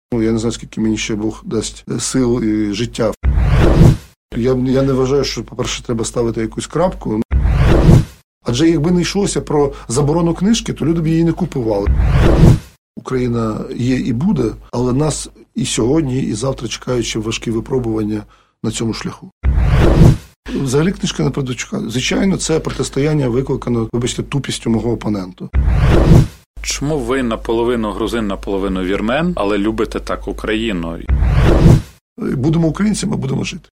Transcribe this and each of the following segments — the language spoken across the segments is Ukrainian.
Я не знаю, скільки мені ще Бог дасть сил і життя. Я не вважаю, що, по-перше, треба ставити якусь крапку. Адже якби не йшлося про заборону книжки, то люди б її не купували. Україна є і буде, але нас і сьогодні, і завтра чекають ще важкі випробування на цьому шляху. Взагалі книжка не Предвечука. Звичайно, це протистояння викликано, вибачте, тупістю мого опоненту. Чому ви наполовину грузин, наполовину вірмен, але любите так Україну? Будемо українцями, будемо жити.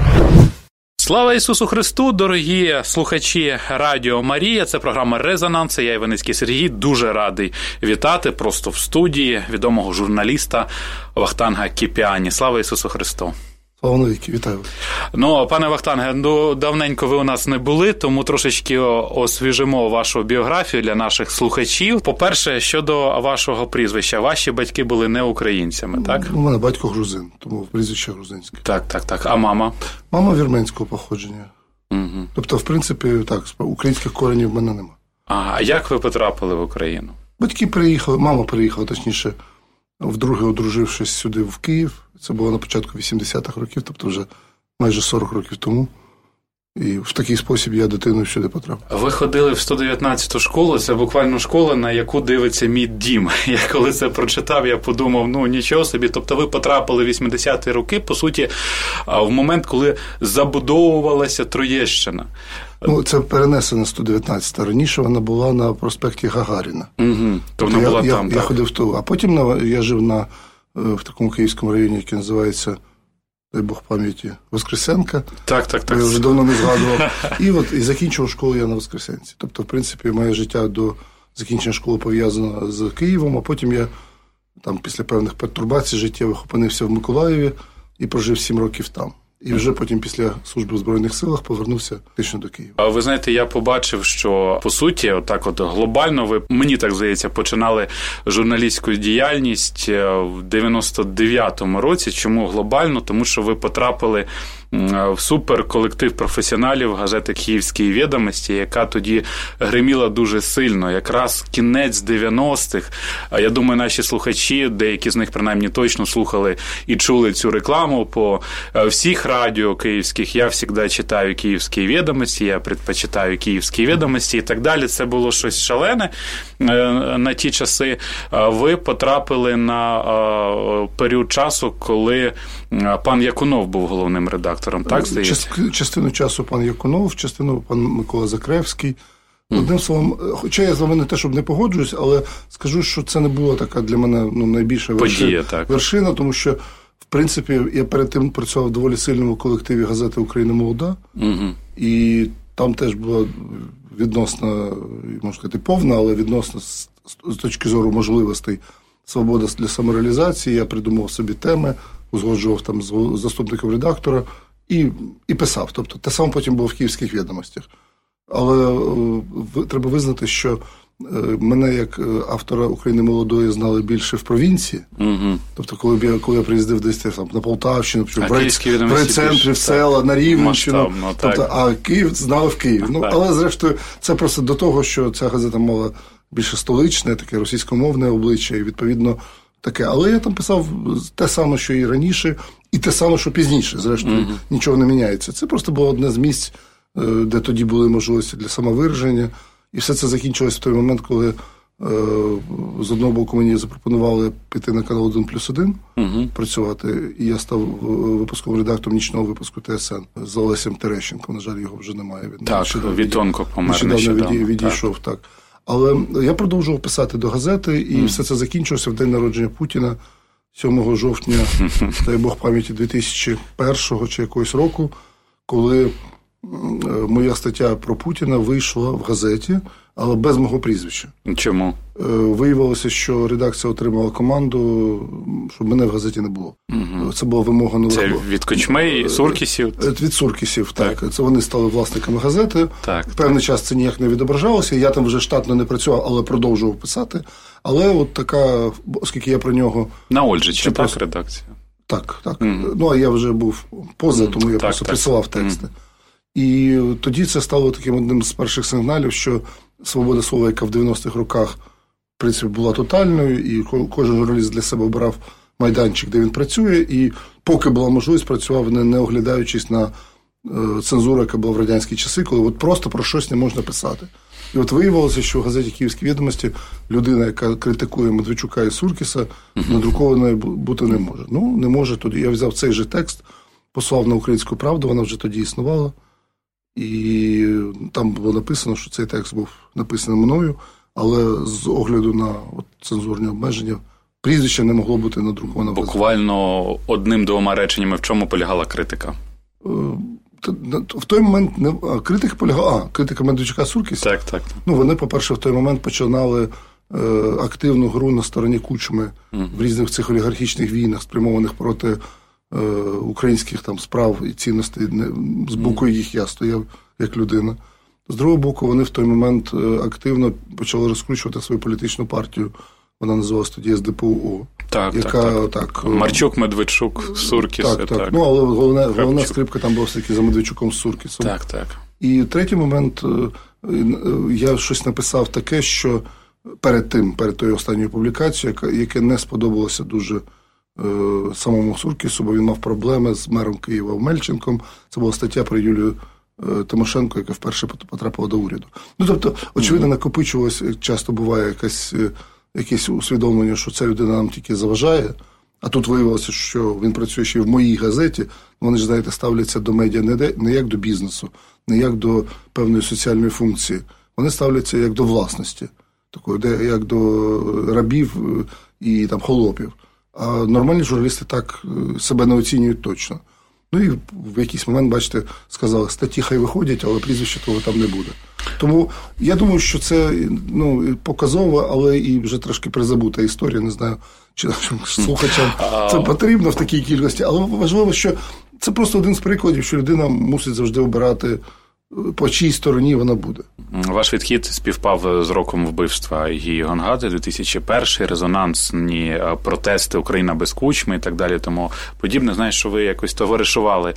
Слава Ісусу Христу, дорогі слухачі Радіо Марія. Це програма «Резонанс». Я Іваницький Сергій. Дуже радий вітати просто в студії відомого журналіста Вахтанга Кіпіані. Слава Ісусу Христу. Слава навіки, вітаю. Пане Вахтанге, давненько ви у нас не були, тому трошечки освіжимо вашу біографію для наших слухачів. По-перше, щодо вашого прізвища. Ваші батьки були не українцями, так? У мене батько грузин, тому прізвище грузинське. Так. А мама? Мама вірменського походження. Угу. Тобто, в принципі, так, українських коренів в мене нема. А як ви потрапили в Україну? Батьки приїхали, мама приїхала, точніше, вдруге одружившись сюди в Київ. Це було на початку 80-х років, тобто вже майже 40 років тому. І в такий спосіб я дитиною сюди потрапив. Ви ходили в 119-ту школу, це буквально школа, на яку дивиться мій дім. Я коли це прочитав, я подумав, нічого собі. Тобто ви потрапили в 80-ті роки, по суті, в момент, коли забудовувалася Троєщина. Це перенесена 119-та. Раніше вона була на проспекті Гагаріна. Угу. То вона була там, я ходив в ту. А потім я жив в такому київському районі, який називається, дай Бог пам'яті, Воскресенка. Так. Я вже давно не згадував. І закінчив школу я на Воскресенці. Тобто, в принципі, моє життя до закінчення школи пов'язано з Києвом, а потім я там після певних пертурбацій життєвих опинився в Миколаєві і прожив 7 років там. І вже потім після служби в Збройних силах повернувся фактично до Києва. А ви знаєте, я побачив, що, по суті, отак глобально ви, мені так здається, починали журналістську діяльність в 99-му році. Чому глобально? Тому що ви потрапили в суперколектив професіоналів газети «Київські відомості», яка тоді гриміла дуже сильно. Якраз кінець 90-х. Я думаю, наші слухачі, деякі з них принаймні точно слухали і чули цю рекламу по всіх радіо київських. Я завжди читаю «Київські відомості», я предпочитаю «Київські відомості» і так далі. Це було щось шалене на ті часи. Ви потрапили на період часу, коли пан Якунов був головним редактором. Так, частину часу пан Якунов, частину пан Микола Закревський. Одним словом, хоча я з вами не те, щоб не погоджуюсь, але скажу, що це не була така для мене найбільша вершина, тому що, в принципі, я перед тим працював в доволі сильному колективі газети «Україна молода», і там теж була відносно, можна сказати, повна, але відносно з точки зору можливостей свобода для самореалізації. Я придумав собі теми, узгоджував там з заступником редактора і писав. Тобто те саме потім було в «Київських відомостях». Але треба визнати, що мене як автора «України молодої» знали більше в провінції. Угу. Тобто, коли я приїздив десь там на Полтавщину, в райцентрі, в села, на Рівненщину. Тобто, а Київ знали в Києві. Але, зрештою, це просто до того, що ця газета мала більше столичне, таке російськомовне обличчя, і, відповідно, таке. Але я там писав те саме, що і раніше, і те саме, що пізніше. Зрештою, нічого не міняється. Це просто було одне з місць, де тоді були можливості для самовираження. І все це закінчилось в той момент, коли з одного боку мені запропонували піти на канал 1+1 працювати, і я став випусковим редактором нічного випуску ТСН з Олесем Терещенком. На жаль, його вже немає. Вітонко помер нещодавно відійшов, так. Але я продовжував писати до газети, і все це закінчилося в день народження Путіна, 7 жовтня, дай Бог пам'яті, 2001 чи якогось року, коли моя стаття про Путіна вийшла в газеті, але без мого прізвища. Чому? Виявилося, що редакція отримала команду, щоб мене в газеті не було. Це була вимога нових. Це від Кучми і Суркісів? Від Суркісів, так. Це вони стали власниками газети. Певний час це ніяк не відображалося. Я там вже штатно не працював, але продовжував писати. Але от така, оскільки я про нього... На Ольжичі, так, редакція? Так. А я вже був поза, тому я просто присилав тексти. І тоді це стало таким одним з перших сигналів, що свобода слова, яка в 90-х роках, в принципі, була тотальною, і кожен журналіст для себе обрав майданчик, де він працює, і поки була можливість, працював, не оглядаючись на цензуру, яка була в радянські часи, коли от просто про щось не можна писати. І от виявилося, що в газеті «Київські відомості» людина, яка критикує Медведчука і Суркіса, надрукованою бути не може. Ну, не може тоді. Я взяв цей же текст, послав на «Українську правду», вона вже тоді існувала. І там було написано, що цей текст був написаний мною, але з огляду на цензурні обмеження прізвище не могло бути надруковано. Буквально одним-двома реченнями в чому полягала критика? В той момент критика полягала. Критика Медведчука Суркіса. Так. Ну, вони, по-перше, в той момент починали активну гру на стороні Кучми в різних цих олігархічних війнах, спрямованих проти українських там справ і цінностей. З боку їх я стояв як людина. З другого боку, вони в той момент активно почали розкручувати свою політичну партію. Вона називалась тоді СДПУ. Так. Марчук, Медведчук, Суркіс. Так. Ну, але головна скрипка там була все-таки за Медведчуком з Суркісом. Так. І третій момент, я щось написав таке, що перед тою останньою публікацією, яке не сподобалося дуже самому Суркісу, бо він мав проблеми з мером Києва Омельченком. Це була стаття про Юлію Тимошенко, яка вперше потрапила до уряду. Ну, тобто, очевидно, накопичувалось, часто буває якесь усвідомлення, що ця людина нам тільки заважає, а тут виявилося, що він працює ще в моїй газеті. Вони ж, знаєте, ставляться до медіа не як до бізнесу, не як до певної соціальної функції. Вони ставляться як до власності, такої, як до рабів і там холопів. А нормальні журналісти так себе не оцінюють точно. Ну і в якийсь момент, бачите, сказали, статті хай виходять, але прізвище того там не буде. Тому я думаю, що це показова, але і вже трошки призабута історія. Не знаю, чи нашим слухачам це потрібно в такій кількості. Але важливо, що це просто один з прикладів, що людина мусить завжди обирати, по чиїй стороні вона буде. Ваш відхід співпав з роком вбивства Гії Гонгадзе, 2001, резонансні протести «Україна без Кучми» і так далі, тому подібне. Знаю, що ви якось товаришували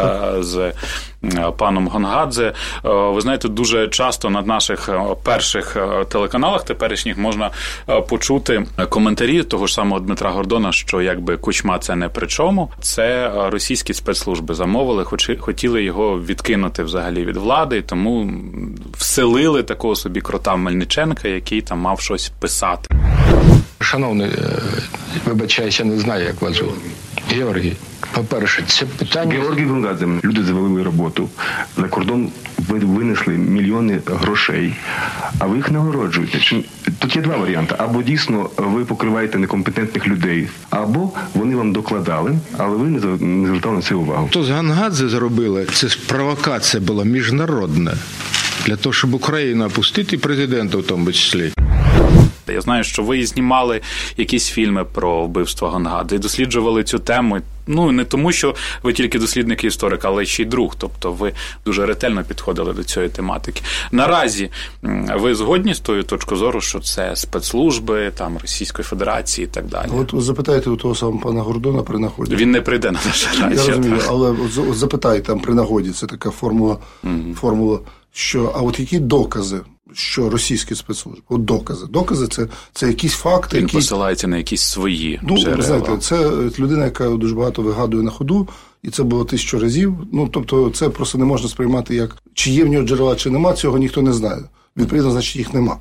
з паном Гонгадзе. Ви знаєте, дуже часто на наших перших телеканалах теперішніх можна почути коментарі того ж самого Дмитра Гордона, що якби Кучма це не при чому, це російські спецслужби замовили, хотіли його відкинути взагалі від влади, тому вселили такого собі крота Мельниченка, який там мав щось писати. Шановний, вибачаюся, не знаю, як вас звуть. Георгій, по-перше, це питання... Георгій Гонгадзе. Люди завалили роботу. За кордон винесли мільйони грошей, а ви їх нагороджуєте. Тут є два варіанти. Або дійсно ви покриваєте некомпетентних людей, або вони вам докладали, але ви не звертали на це увагу. То з Гонгадзе зробили, це провокація була міжнародна, для того, щоб Україну опустити, президента в тому числі. Я знаю, що ви знімали якісь фільми про вбивство Гонгадзе і досліджували цю тему. Ну, не тому, що ви тільки дослідник і історик, але ще й друг. Тобто ви дуже ретельно підходили до цієї тематики. Наразі ви згодні з тою точкою зору, що це спецслужби там, Російської Федерації і так далі? От запитайте у того самого пана Гордона при нагоді. Він не прийде на наше радіо. Я розумію, але от запитайте там при нагоді, це така формула, що, а от які докази, що російські спецслужби, от докази це якісь факти. Він посилається на якісь свої джерела. Знаєте, це людина, яка дуже багато вигадує на ходу, і це було 1000 разів. Ну, тобто, це просто не можна сприймати як, чи є в нього джерела, чи нема, цього ніхто не знає. Відповідно, значить, їх нема.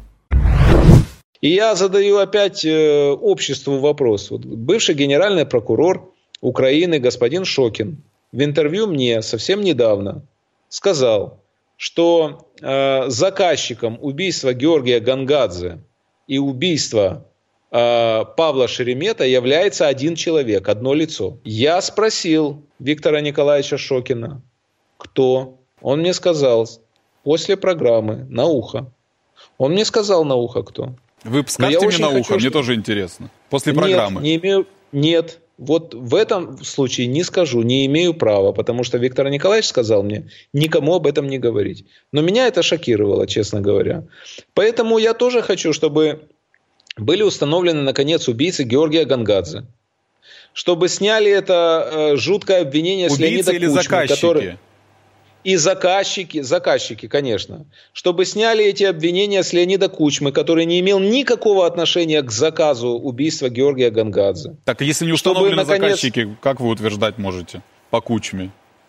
И я задаю опять обществу вопрос. Вот бывший генеральный прокурор Украины господин Шокин в интервью мне совсем недавно сказал, что заказчиком убийства Георгия Гонгадзе и убийства Павла Шеремета является один человек, одно лицо. Я спросил Виктора Николаевича Шокина, кто? Он мне сказал после программы на ухо. Он мне сказал на ухо, кто. Вы скажете мне на ухо, мне тоже интересно. После программы. Нет. Вот в этом случае не скажу, не имею права, потому что Виктор Николаевич сказал мне никому об этом не говорить. Но меня это шокировало, честно говоря. Поэтому я тоже хочу, чтобы были установлены, наконец, убийцы Георгия Гонгадзе. Чтобы сняли это жуткое обвинение с Леонида Кучмы. Убийцы или заказчики? и заказчики, конечно, чтобы сняли эти обвинения с Леонида Кучмы, который не имел никакого отношения к заказу убийства Георгия Гонгадзе. Так, если не установлены заказчики, как вы утверждать можете по Кучме?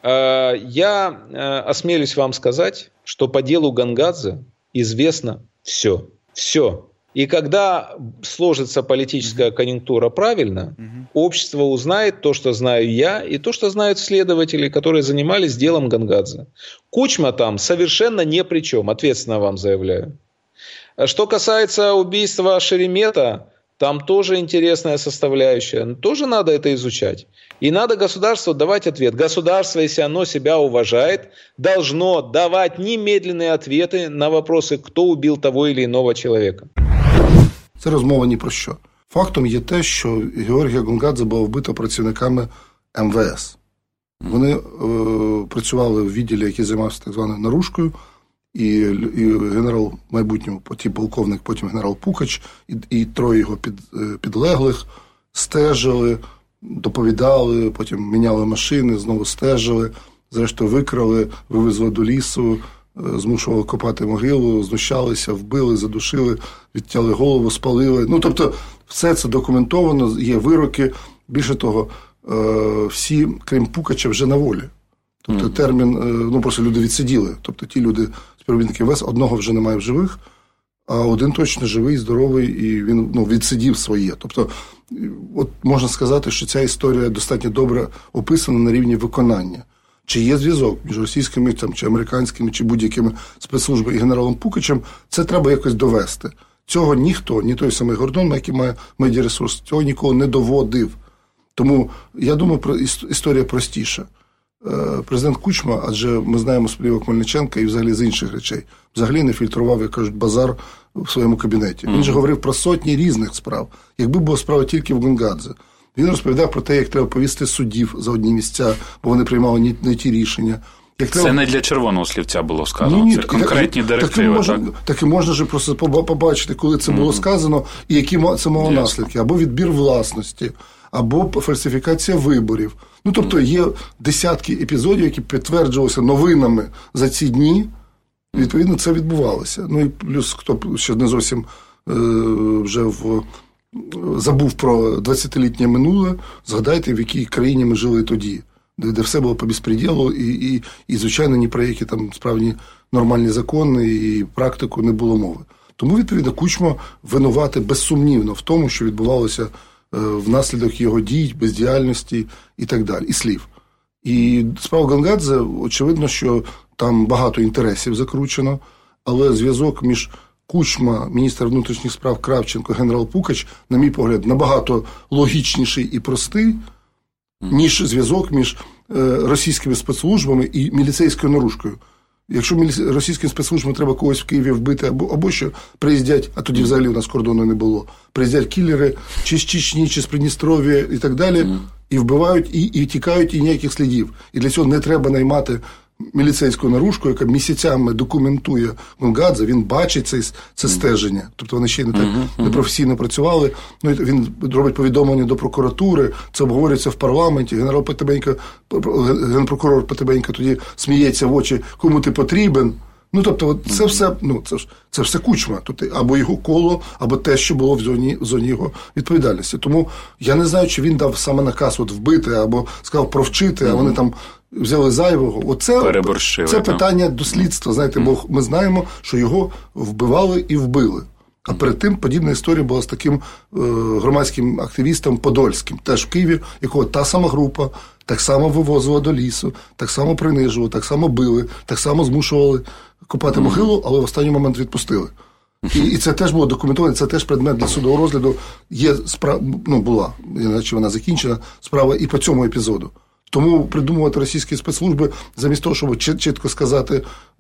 Я осмелюсь вам сказать, что по делу Гонгадзе известно все. Все. И когда сложится политическая конъюнктура правильно, общество узнает то, что знаю я, и то, что знают следователи, которые занимались делом Гонгадзе. Кучма там совершенно ни при чем, ответственно вам заявляю. Что касается убийства Шеремета, там тоже интересная составляющая. Тоже надо это изучать. И надо государству давать ответ. Государство, если оно себя уважает, должно давать немедленные ответы на вопросы, кто убил того или иного человека. Це розмова ні про що. Фактом є те, що Георгія Гонгадзе було вбито працівниками МВС. Вони працювали в відділі, який займався так званою наружкою, і генерал майбутнього, потім полковник, потім генерал Пукач, і троє його підлеглих стежили, доповідали, потім міняли машини, знову стежили, зрештою викрали, вивезли до лісу, змушували копати могилу, знущалися, вбили, задушили, відтяли голову, спалили. Ну, тобто, все це документовано, є вироки. Більше того, всі, крім Пукача, вже на волі. Тобто, термін, просто люди відсиділи. Тобто, ті люди, співробітники ВС, одного вже немає в живих, а один точно живий, здоровий, і він відсидів своє. Тобто, от можна сказати, що ця історія достатньо добре описана на рівні виконання. Чи є зв'язок між російськими, чи американськими, чи будь-якими спецслужбами і генералом Пукачем, це треба якось довести. Цього ніхто, ні той самий Гордон, який має медіаресурс, цього ніколи не доводив. Тому, я думаю, історія простіша. Президент Кучма, адже ми знаємо співак Мельниченка і взагалі з інших речей, взагалі не фільтрував, як кажуть, базар в своєму кабінеті. Він же говорив про сотні різних справ. Якби була справа тільки в Гонгадзе. Він розповідав про те, як треба повісти суддів за одні місця, бо вони приймали не ті рішення. Це не для червоного слівця було сказано, це конкретні директиви. Так і можна ж просто побачити, коли це було сказано, і які це мало наслідки. Або відбір власності, або фальсифікація виборів. Ну, тобто, є десятки епізодів, які підтверджувалися новинами за ці дні. Відповідно, це відбувалося. Ну, і плюс, хто ще не зовсім вже забув про 20-літнє минуле, згадайте, в якій країні ми жили тоді, де все було по безпреділу, і, звичайно, ні про які там справді нормальні закони і практику не було мови. Тому, відповідно, Кучма винуватий безсумнівно в тому, що відбувалося внаслідок його дій, бездіяльності і так далі, і слів. І справа Гонгадзе, очевидно, що там багато інтересів закручено, але зв'язок між Кучма, міністр внутрішніх справ Кравченко, генерал Пукач, на мій погляд, набагато логічніший і простий, ніж зв'язок між російськими спецслужбами і міліцейською наружкою. Якщо російським спецслужбам треба когось в Києві вбити, або що приїздять, а тоді взагалі у нас кордону не було, приїздять кілери, чи з Чечні, чи з Придністров'я і так далі, і вбивають, і тікають, і ніяких слідів. І для цього не треба наймати міліцейську наружку, яка місяцями документує Гонгадзе, він бачить це стеження. Тобто вони ще й не так непрофесійно працювали. Ну, він робить повідомлення до прокуратури, це обговорюється в парламенті, генпрокурор Потебенько тоді сміється в очі, кому ти потрібен. Ну, тобто, це все, це все Кучма. Тобто, або його коло, або те, що було в зоні його відповідальності. Тому я не знаю, чи він дав саме наказ вбити, або сказав провчити, а вони там взяли зайвого. Це питання до слідства, знаєте, бо ми знаємо, що його вбивали і вбили. А перед тим подібна історія була з таким громадським активістом Подольським, теж в Києві, якого та сама група так само вивозила до лісу, так само принижували, так само били, так само змушували копати могилу, але в останній момент відпустили. І це теж було документовано, це теж предмет для судового розгляду. Є була, іначе вона закінчена, справа і по цьому епізоду. Тому придумувати російські спецслужби, замість того, щоб чітко сказати,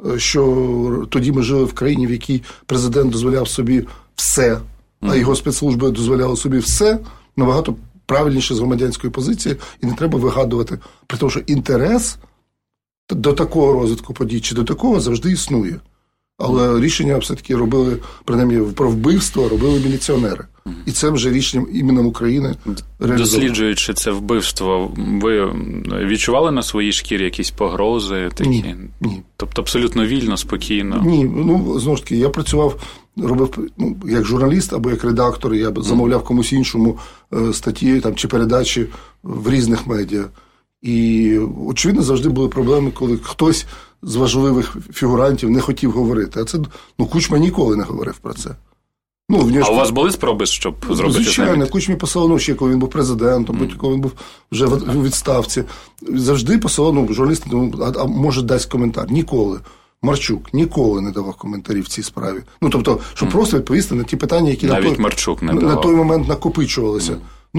що тоді ми жили в країні, в якій президент дозволяв собі все, а його спецслужби дозволяли собі все, набагато правильніше з громадянської позиції, і не треба вигадувати. При тому, що інтерес до такого розвитку подій чи до такого завжди існує. Але рішення все-таки робили, принаймні про вбивство, робили міліціонери. І це вже рішенням іменем України реалізовано. Досліджуючи це вбивство, ви відчували на своїй шкірі якісь погрози такі? Ні. Тобто абсолютно вільно, спокійно? Ні, знову ж таки, я працював, робив як журналіст або як редактор, я замовляв комусь іншому статті там, чи передачі в різних медіа. І, очевидно, завжди були проблеми, коли хтось з важливих фігурантів не хотів говорити. А це, Кучма ніколи не говорив про це. А у вас були спроби, щоб зробити це? Звичайно, Кучмі посилано ще, коли він був президентом, потім, коли він був вже у відставці. Завжди посилано журналісти, а може дасть коментар. Ніколи. Марчук ніколи не давав коментарів в цій справі. Тобто, щоб просто відповісти на ті питання, які на той момент накопичувалися.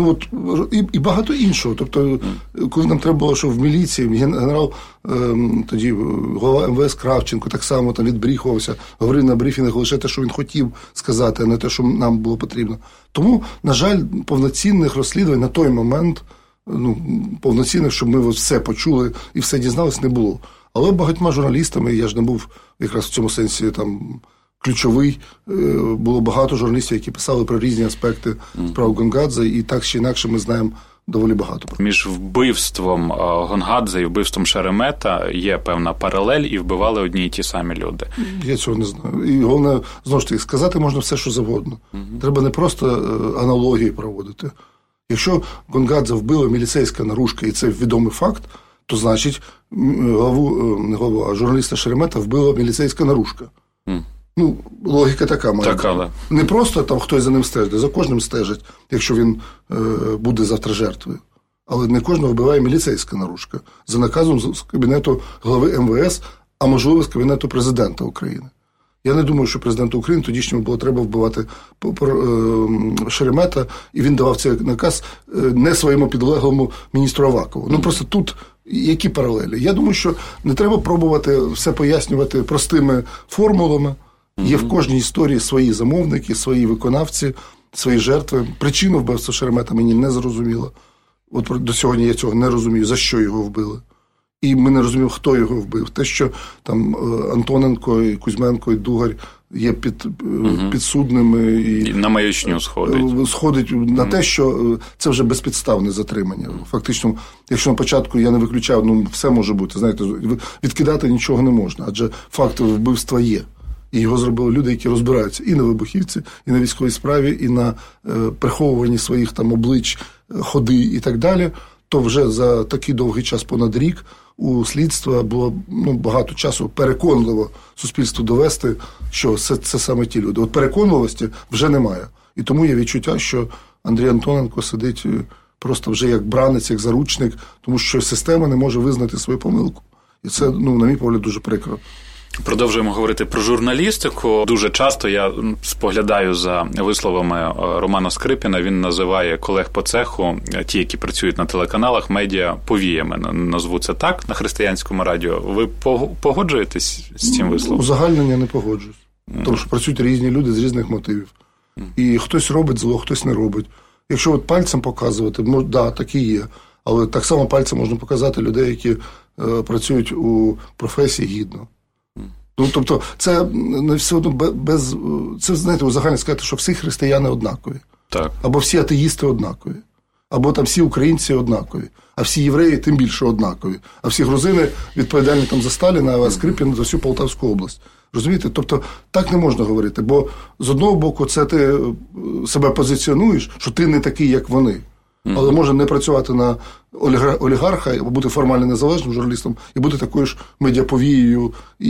І багато іншого. Тобто, коли нам треба було, що в міліції генерал, тоді голова МВС Кравченко так само там відбріхувався, говорив на брифінгах лише те, що він хотів сказати, а не те, що нам було потрібно. Тому, на жаль, повноцінних розслідувань на той момент, повноцінних, щоб ми все почули і все дізналися, не було. Але багатьма журналістами, я ж не був якраз в цьому сенсі там ключовий, було багато журналістів, які писали про різні аспекти справ Гонгадзе, і так чи інакше ми знаємо доволі багато. Між вбивством Гонгадзе і вбивством Шеремета є певна паралель, і вбивали одні і ті самі люди. Я цього не знаю. І головне, знову ж таки, сказати можна все, що завгодно. Треба не просто аналогії проводити. Якщо Гонгадзе вбила міліцейська наружка, і це відомий факт, то значить журналіста Шеремета вбила міліцейська наружка. Логіка така має. Але... Не просто там хтось за ним стежить, за кожним стежить, якщо він буде завтра жертвою. Але не кожного вбиває міліцейська наружка. За наказом з кабінету глави МВС, а можливо з кабінету президента України. Я не думаю, що президенту України тодішньому було треба вбивати Шеремета, і він давав цей наказ не своєму підлеглому міністру Авакову. Просто тут які паралелі? Я думаю, що не треба пробувати все пояснювати простими формулами. Є в кожній історії свої замовники, свої виконавці, свої жертви. Причину вбивства Шеремета мені не зрозуміло. От до сьогодні я цього не розумію, за що його вбили. І ми не розуміємо, хто його вбив. Те, що там Антоненко, і Кузьменко, і Дугар є підсудними. І на маячню сходить. Сходить на те, що це вже безпідставне затримання. Фактично, якщо на початку я не виключав, все може бути. Знаєте, відкидати нічого не можна, адже факти вбивства є. І його зробили люди, які розбираються і на вибухівці, і на військовій справі, і на приховуванні своїх там облич, ходи і так далі. То вже за такий довгий час, понад рік, у слідства було багато часу переконливо суспільству довести, що це саме ті люди. От переконливості вже немає. І тому є відчуття, що Андрій Антоненко сидить просто вже як бранець, як заручник, тому що система не може визнати свою помилку. І це, на мій погляд, дуже прикро. Продовжуємо говорити про журналістику. Дуже часто я споглядаю за висловами Романа Скрипіна. Він називає колег по цеху, ті, які працюють на телеканалах, медіа повіями. Назву це так на Християнському радіо. Ви погоджуєтесь з цим висловом? Узагальнення не погоджуюсь. Тому що працюють різні люди з різних мотивів. І хтось робить зло, хтось не робить. Якщо от пальцем показувати, так і є. Але так само пальцем можна показати людей, які працюють у професії гідно. Тобто, це не все одно без... Це, знаєте, узагальне сказати, що всі християни однакові. Так. Або всі атеїсти однакові. Або там всі українці однакові. А всі євреї тим більше однакові. А всі грузини відповідальні там за Сталіна, а Скрипін за всю Полтавську область. Розумієте? Тобто, так не можна говорити. Бо з одного боку, це ти себе позиціонуєш, що ти не такий, як вони. Але можна не працювати на олігарха, або бути формально незалежним журналістом, і бути такою ж медіаповією,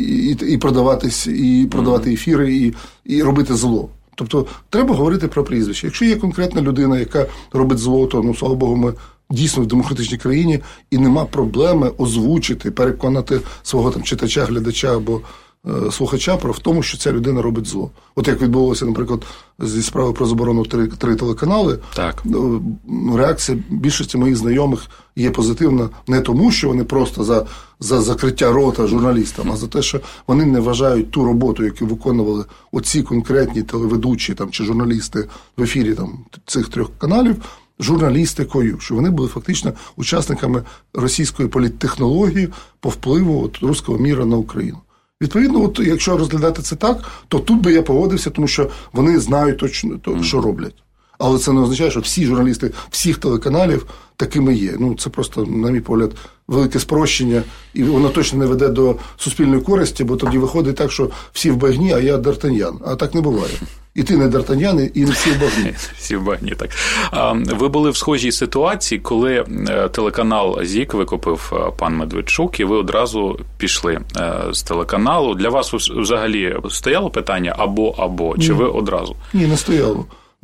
і продаватись, і продавати ефіри, і робити зло. Тобто, треба говорити про прізвище. Якщо є конкретна людина, яка робить зло, то, слава Богу, ми дійсно в демократичній країні, і нема проблеми озвучити, переконати свого там читача, глядача або слухача в тому, що ця людина робить зло. От як відбулося, наприклад, зі справи про заборону 3 телеканали, так. Реакція більшості моїх знайомих є позитивна не тому, що вони просто за закриття рота журналістам, а за те, що вони не вважають ту роботу, яку виконували оці конкретні телеведучі там, чи журналісти в ефірі там, цих 3 каналів, журналістикою, що вони були фактично учасниками російської політтехнології по впливу руського міра на Україну. Відповідно, от якщо розглядати це так, то тут би я погодився, тому що вони знають точно, що роблять. Але це не означає, що всі журналісти всіх телеканалів такими є. Це просто, на мій погляд, велике спрощення, і воно точно не веде до суспільної користі, бо тоді виходить так, що всі в багні, а я Д'Артаньян. А так не буває. І ти не Д'Артаньян, і не всі в багні. Всі в багні, так. Ви були в схожій ситуації, коли телеканал ЗІК викупив пан Медведчук, і ви одразу пішли з телеканалу. Для вас взагалі стояло питання або, чи ви одразу? Ні, не стояло.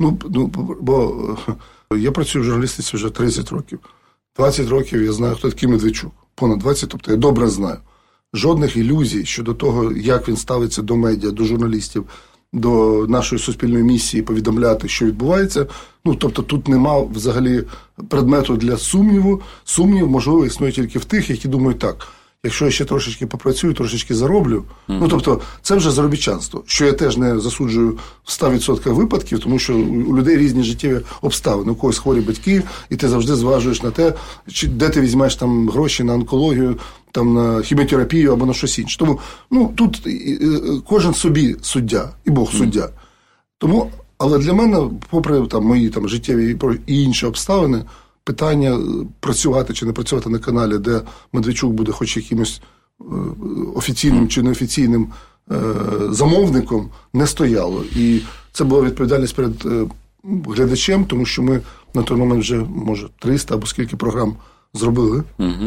Бо я працюю в журналістиці вже 30 років. 20 років я знаю, хто такий Медведчук. Понад 20, тобто я добре знаю. Жодних ілюзій щодо того, як він ставиться до медіа, до журналістів, до нашої суспільної місії повідомляти, що відбувається. Тобто тут нема взагалі предмету для сумніву. Сумнів, можливо, існує тільки в тих, які думають так. Якщо я ще трошечки попрацюю, трошечки зароблю, тобто це вже заробітчанство, що я теж не засуджую в 100% випадків, тому що у людей різні життєві обставини, у когось хворі батьки, і ти завжди зважуєш на те, де ти візьмеш там гроші на онкологію, там на хіміотерапію або на щось інше. Тому тут кожен собі суддя, і Бог суддя. Тому, але для мене, попри мої життєві і інші обставини, питання працювати чи не працювати на каналі, де Медведчук буде хоч якимось офіційним чи неофіційним замовником, не стояло. І це була відповідальність перед глядачем, тому що ми на той момент вже, може, 300 або скільки програм зробили.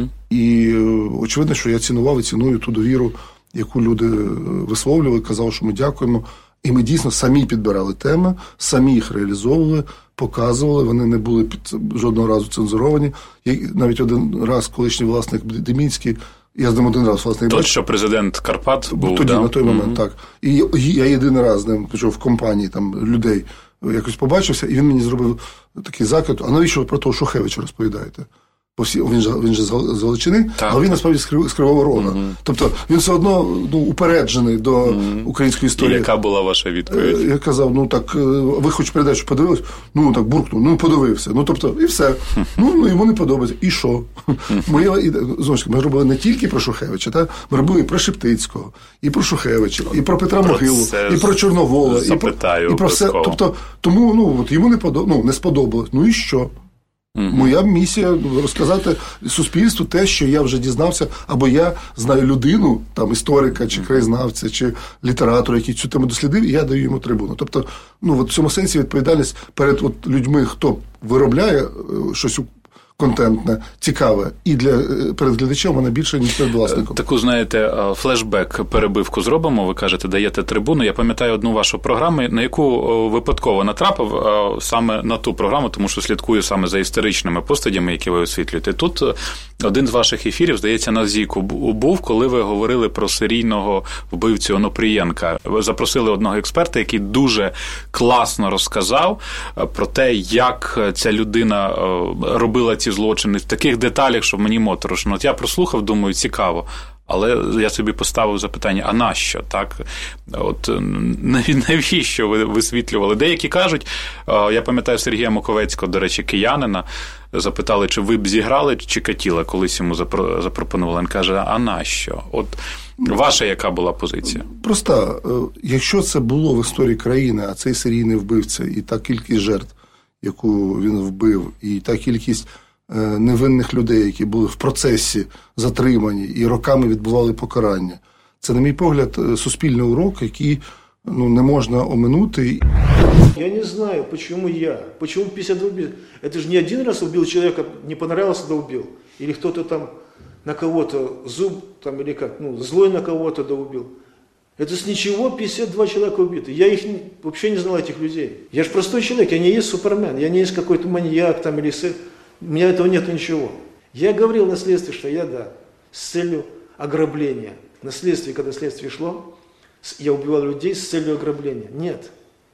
І очевидно, що я цінував і ціную ту довіру, яку люди висловлювали, казали, що ми дякуємо. І ми дійсно самі підбирали теми, самі їх реалізовували, показували, вони не були жодного разу цензуровані. Навіть один раз колишній власник Демінський, я з ним один раз власник... Тот, що президент Карпат був, тоді, на той момент, так. І я єдиний раз з ним в компанії людей якось побачився, і він мені зробив такий закид, а навіщо ви про того Шухевича розповідаєте? Бо він же з Галичини, але він насправді з Кривого Рога. Тобто він все одно упереджений до української історії. І яка була ваша відповідь? Я казав, ви хоч передачу подивились? Так буркнув, подивився. Тобто, і все. Йому не подобається. І що? Знову ж таки, ми робили не тільки про Шухевича, ми робили і про Шептицького, і про Шухевича, і про Петра Могилу, і про Чорновола, і про все. Тобто, тому йому не сподобалось. І що? Моя місія розказати суспільству те, що я вже дізнався, або я знаю людину, історика, чи краєзнавця, чи літератора, який цю тему дослідив, і я даю йому трибуну. Тобто, в цьому сенсі відповідальність перед людьми, хто виробляє щось контентне, цікаве, і перед глядачем вона більше, ніж перед власником. Таку, флешбек, перебивку зробимо, ви кажете, даєте трибуну. Я пам'ятаю одну вашу програму, на яку випадково натрапив, саме на ту програму, тому що слідкую саме за історичними постатями, які ви освітлюєте. Тут один з ваших ефірів, здається, на ЗІКу був, коли ви говорили про серійного вбивцю Онопрієнка. Ви запросили одного експерта, який дуже класно розказав про те, як ця людина робила ці злочини в таких деталях, що мені моторошно. От я прослухав, думаю, цікаво. Але я собі поставив запитання, а нащо, так? От навіщо ви висвітлювали? Деякі кажуть, я пам'ятаю Сергія Маковецького, до речі, киянина, запитали, чи ви б зіграли Чикатіла, колись йому запропонували. Він каже, а нащо? От ваша яка була позиція? Проста. Якщо це було в історії країни, а цей серійний вбивця, і та кількість жертв, яку він вбив, і та кількість невинних людей, які були в процесі затримані і роками відбували покарання. Це, на мій погляд, суспільний урок, який не можна оминути. Я не знаю, почему я. Почему 52 убийств? Это же не один раз убил человека, не понравился, да убил. Или кто-то там на кого-то зуб, там, или как, злой на кого-то, да убил. Это с ничего 52 человека убиты. Я их вообще не знал, этих людей. Я же простой человек, я не есть Супермен, я не есть какой-то маньяк там или у меня этого нет ничего. Я говорил на следствии, что я, с целью ограбления. На следствии, когда следствие шло, я убивал людей с целью ограбления. Нет,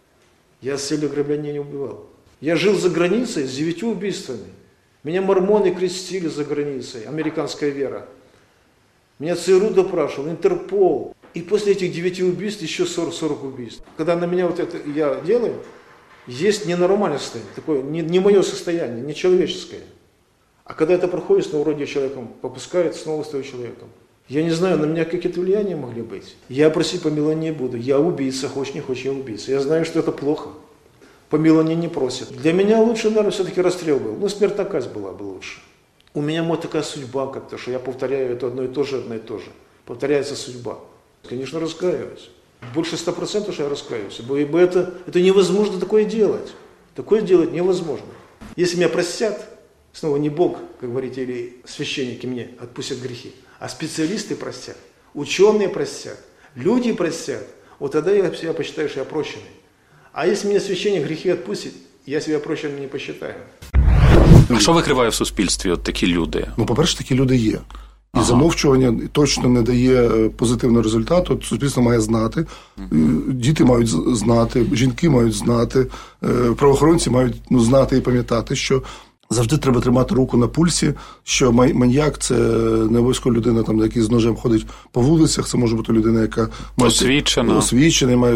я с целью ограбления не убивал. Я жил за границей с 9 убийствами. Меня мормоны крестили за границей, американская вера. Меня ЦРУ допрашивал, Интерпол. И после этих 9 убийств еще 40 убийств. Когда на меня это я делаю, есть ненормальное состояние, такое не мое состояние, не человеческое. А когда это проходит, снова вроде человеком попускает, снова стаю человеком. Я не знаю, на меня какие-то влияния могли быть. Я просить помилования не буду. Я убийца, хочешь не хочешь, я убийца. Я знаю, что это плохо. Помилования не просят. Для меня лучше, наверное, все-таки расстрел был. Ну, смертная казнь была бы лучше. У меня вот такая судьба как-то, что я повторяю это одно и то же. Повторяется судьба. Конечно, раскаиваюсь. Больше 100%, что я раскаиваюсь. Ибо это невозможно такое делать. Такое делать невозможно. Если меня простят, снова не Бог, как говорите, или священники мне отпустят грехи, а специалисты простят, ученые простят, люди простят, вот тогда я себя посчитаю, что я прощенный. А если меня священник грехи отпустит, я себя прощенным не посчитаю. А що викриває в суспільстві от такі люди? Ну, по-перше, такі люди є. І замовчування точно не дає позитивного результату. Суспільство має знати, діти мають знати, жінки мають знати, правоохоронці мають знати і пам'ятати, що завжди треба тримати руку на пульсі, що маніяк – це не обов'язково людина, там, яка з ножем ходить по вулицях, це може бути людина, яка освічена, має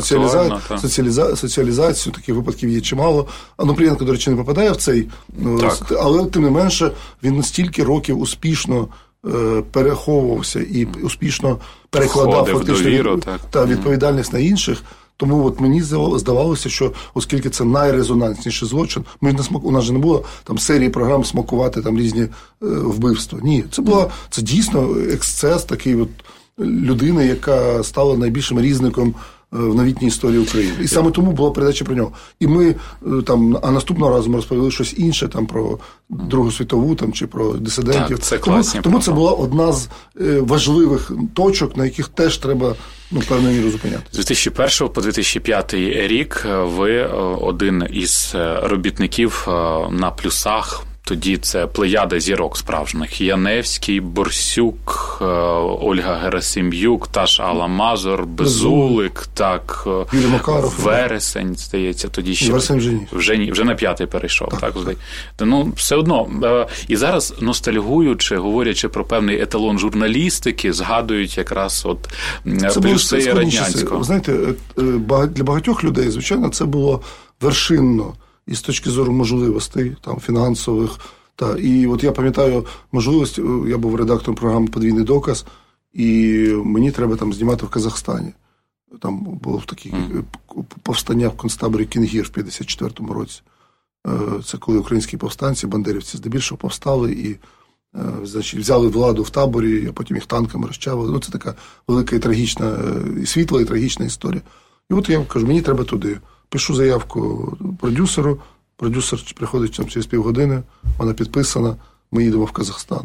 соціалізацію, таких випадків є чимало. Онопрієнко, до речі, не попадає в цей, але тим не менше він настільки років успішно переховувався і успішно перекладав фактично та відповідальність на інших. Тому от мені здавалося, що оскільки це найрезонансніший злочин, у нас же не було там серії програм смакувати там різні вбивства. Ні, це дійсно ексцес такий от людини, яка стала найбільшим різником в новітній історії України. І саме тому була передача про нього. І ми там, а наступного разу ми розповіли щось інше там про Другу світову там, чи про дисидентів. Тому це була одна з важливих точок, на яких теж треба певною мірою зупинятися. З 2001 по 2005 рік ви один із робітників на плюсах. Тоді це плеяда зірок справжніх. Яневський, Борсюк, Ольга Герасим'юк, та ж Алла Мазур, Безулик, так, Вересень, здається, тоді ще вже на 5-й перейшов. Так. Ну, все одно. І зараз, ностальгуючи, говорячи про певний еталон журналістики, згадують якраз от плюси радянського. Знаєте, для багатьох людей, звичайно, це було вершинно. І з точки зору можливостей, там, фінансових. І от я пам'ятаю можливість, я був редактором програми «Подвійний доказ», і мені треба там знімати в Казахстані. Там було таке повстання в концтаборі Кінгір в 54-му році. Це коли українські повстанці, бандерівці здебільшого повстали і значить, взяли владу в таборі, а потім їх танками розчавили. Ну, це така велика і трагічна, і світла, і трагічна історія. І от я кажу, мені треба туди. Пишу заявку продюсеру, продюсер приходить там через півгодини, вона підписана, ми їдемо в Казахстан.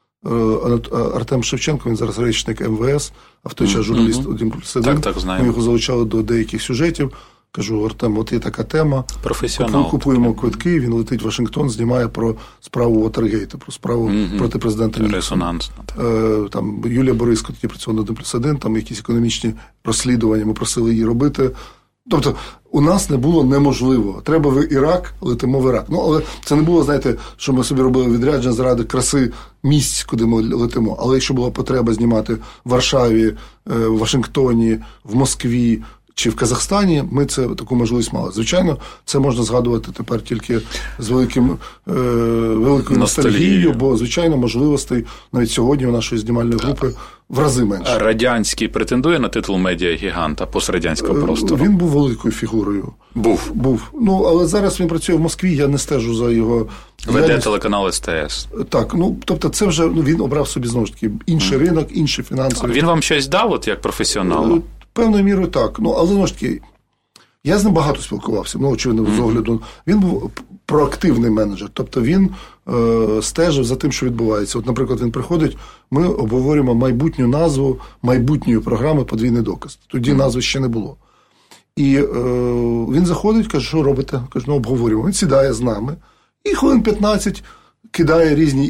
Артем Шевченко, він зараз речник МВС, а в той час журналіст 1+1. Ми його залучали до деяких сюжетів. Кажу, Артем, от є така тема. Професіонал. Купуємо квитки, він летить в Вашингтон, знімає про справу Вотергейта, про справу проти президента Ніксона. Резонансно. Там Юлія Бориско тоді працювала на 1+1, там якісь економічні розслідування, ми просили її робити. Тобто, у нас не було неможливо. Треба в Ірак, летимо в Ірак. Ну, але це не було, знаєте, що ми собі робили відрядження заради краси місць, куди ми летимо. Але якщо була потреба знімати в Варшаві, в Вашингтоні, в Москві чи в Казахстані, ми таку можливість мали. Звичайно, це можна згадувати тепер тільки з великою ностальгією, бо, звичайно, можливостей навіть сьогодні у нашої знімальної групи в рази менше. Радянський претендує на титул медіагіганта пострадянського простору? Він був великою фігурою. Був. Ну, але зараз він працює в Москві, я не стежу за його... Веде телеканал СТС. Так, тобто це вже, він обрав собі, знову ж таки, інший ринок, інші фінансові. Він вам щось дав, от як професіоналу? Певною мірою так. Але, знову ж таки, я з ним багато спілкувався, очевидно, з огляду. Він був проактивний менеджер, тобто він стежив за тим, що відбувається. От, наприклад, він приходить, ми обговорюємо майбутню назву майбутньої програми «Подвійний доказ». Тоді назви ще не було. І він заходить, каже, що робите? Каже, обговорюємо. Він сідає з нами і хвилин 15 кидає різні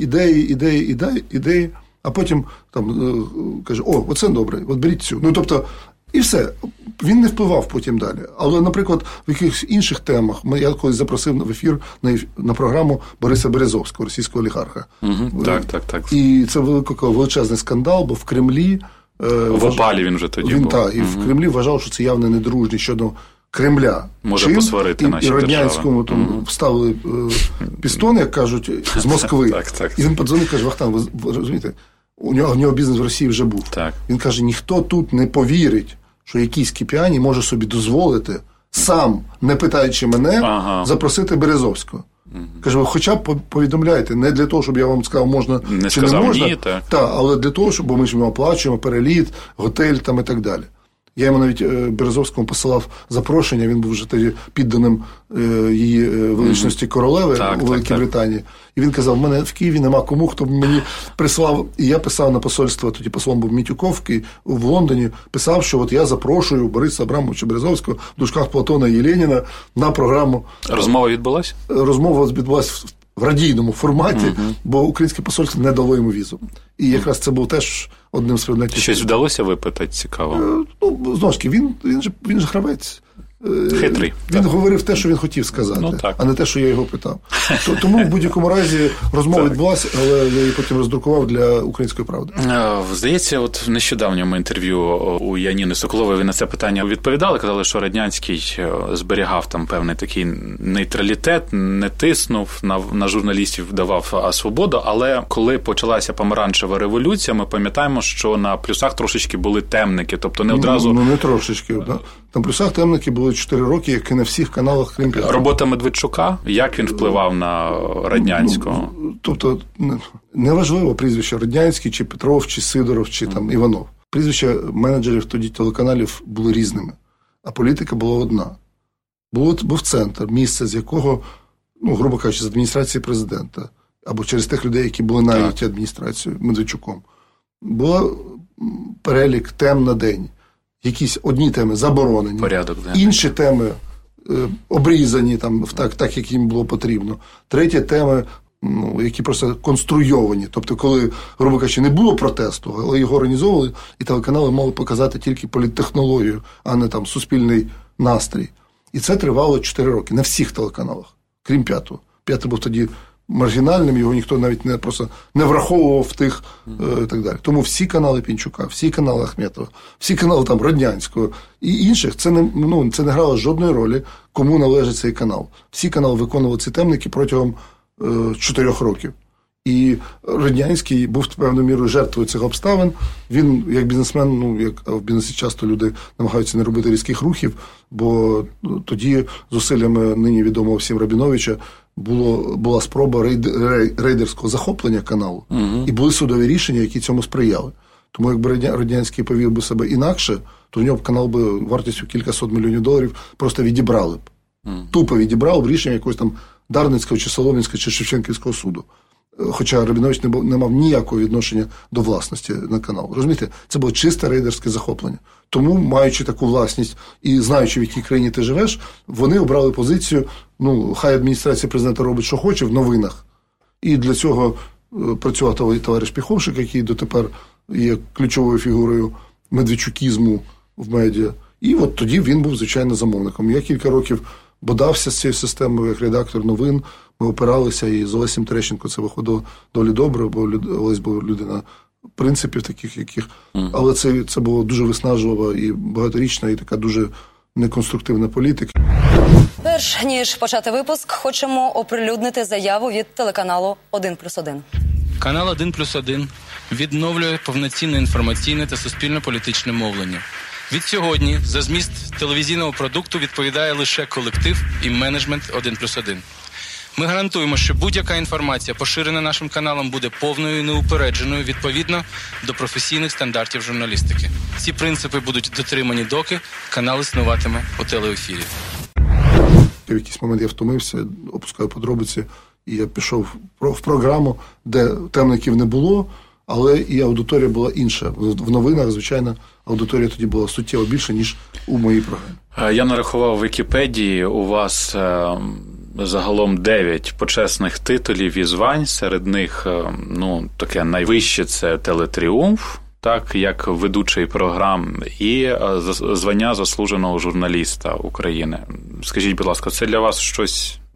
ідеї, а потім там каже, оце добре, от беріть цю. Ну, тобто, і все. Він не впливав потім далі. Але, наприклад, в якихось інших темах, я колись запросив в ефір на програму Бориса Березовського, російського олігарха. Так. І це величезний скандал, бо в Кремлі... В опалі він вже тоді був. Так, і в Кремлі вважав, що це явно недружні щодо Кремля. Може посварити наші держави. І Радянському вставили пістон, як кажуть, з Москви. Так. І він подзвонив, каже, Вахтанг, ви розумієте, у нього бізнес в Росії вже був. Так. Він каже, ніхто тут не повірить, що якийсь Кіпіані може собі дозволити сам, не питаючи мене, запросити Березовського. Каже, ви хоча б повідомляйте, не для того, щоб я вам сказав, можна не чи сказав, не можна, ні, але для того, щоб, бо ми ж йому оплачуємо переліт, готель там і так далі. Я йому навіть Березовському посилав запрошення, він був вже тоді підданим її величності королеви у Великій Британії. І він казав, в мене в Києві нема кому, хто б мені прислав. І я писав на посольство, тоді послом був Мітюков в Лондоні, писав, що от я запрошую Бориса Абрамовича Березовського в дужках Платона і Леніна на програму. Розмова відбулася? Розмова відбулася в радійному форматі, бо українське посольство не дало йому візу. І якраз це був теж одним з предметів. Щось вдалося випитати цікаво? Знову ж таки, він ж гравець. Хитрий. Він говорив те, що він хотів сказати, а не те, що я його питав. Тому в будь-якому разі розмова відбулася, але я її потім роздрукував для «Української правди». Здається, от в нещодавньому інтерв'ю у Яніни Соколової ви на це питання відповідали, казали, що Радянський зберігав там певний такий нейтралітет, не тиснув на журналістів, давав свободу, але коли почалася помаранчева революція, ми пам'ятаємо, що на плюсах трошечки були темники, тобто не одразу... не трошечки, так. На плюсах темники були 4 роки, як і на всіх каналах, крім 5. Робота Медведчука, як він впливав на Раднянського? Тобто, неважливо прізвище Раднянський, чи Петров, чи Сидоров, чи там Іванов. Прізвища менеджерів тоді телеканалів були різними, а політика була одна. Був центр, місце, з якого, грубо кажучи, з адміністрації президента, або через тих людей, які були найняті адміністрацією Медведчуком. Був перелік тем на день. Якісь одні теми заборонені, інші теми обрізані, так, як їм було потрібно. Треті теми, які просто конструйовані. Тобто, коли, грубо кажучи, не було протесту, але його організовували, і телеканали мали показати тільки політтехнологію, а не там суспільний настрій. І це тривало 4 роки на всіх телеканалах, крім 5-го. 5-й був тоді маргінальним, його ніхто навіть не враховував в тих і так далі. Тому всі канали Пінчука, всі канали Ахметова, всі канали там Роднянського і інших, це не грало жодної ролі, кому належить цей канал. Всі канали виконували ці темники протягом 4 років. І Роднянський був певною мірою жертвою цих обставин. Він, як бізнесмен, як в бізнесі часто люди намагаються не робити різких рухів, бо тоді зусиллями нині відомого всім Рабіновича була спроба рейдерського захоплення каналу. І були судові рішення, які цьому сприяли. Тому якби Роднянський повів би себе інакше, то в нього б канал би вартістю кількасот мільйонів доларів просто відібрали б. Тупо відібрали б рішення якогось там Дарницького, чи Солом'янського, чи Шевченківського суду. Хоча Рабінович не мав ніякого відношення до власності на канал. Розумієте? Це було чисте рейдерське захоплення. Тому, маючи таку власність і знаючи, в якій країні ти живеш, вони обрали позицію, хай адміністрація президента робить, що хоче, в новинах. І для цього працював товариш Піховшик, який дотепер є ключовою фігурою медведчукізму в медіа. І от тоді він був, звичайно, замовником. Я кілька років бодався з цією системою, як редактор новин. Ми опиралися, і з Олесем Терещенко це виходило доволі добре, бо Олесь був людина принципів таких, яких... Але це було дуже виснажлива і багаторічна, і така дуже неконструктивна політика. Перш ніж почати випуск, хочемо оприлюднити заяву від телеканалу «1+1». Канал «1+1» відновлює повноцінне інформаційне та суспільно-політичне мовлення. Відсьогодні за зміст телевізійного продукту відповідає лише колектив і менеджмент «1+1». Ми гарантуємо, що будь-яка інформація, поширена нашим каналом, буде повною і неупередженою відповідно до професійних стандартів журналістики. Ці принципи будуть дотримані, доки канал існуватиме у телеефірі. В якийсь момент я втомився, опускаю подробиці, і я пішов в програму, де темників не було, але і аудиторія була інша. В новинах, звичайно, аудиторія тоді була суттєво більше, ніж у моїй програмі. Я нарахував в Вікіпедії, у вас загалом 9 почесних титулів і звань, серед них, таке найвище – це «Телетріумф», так, як ведучий програм, і звання заслуженого журналіста України. Скажіть, будь ласка, це для вас щось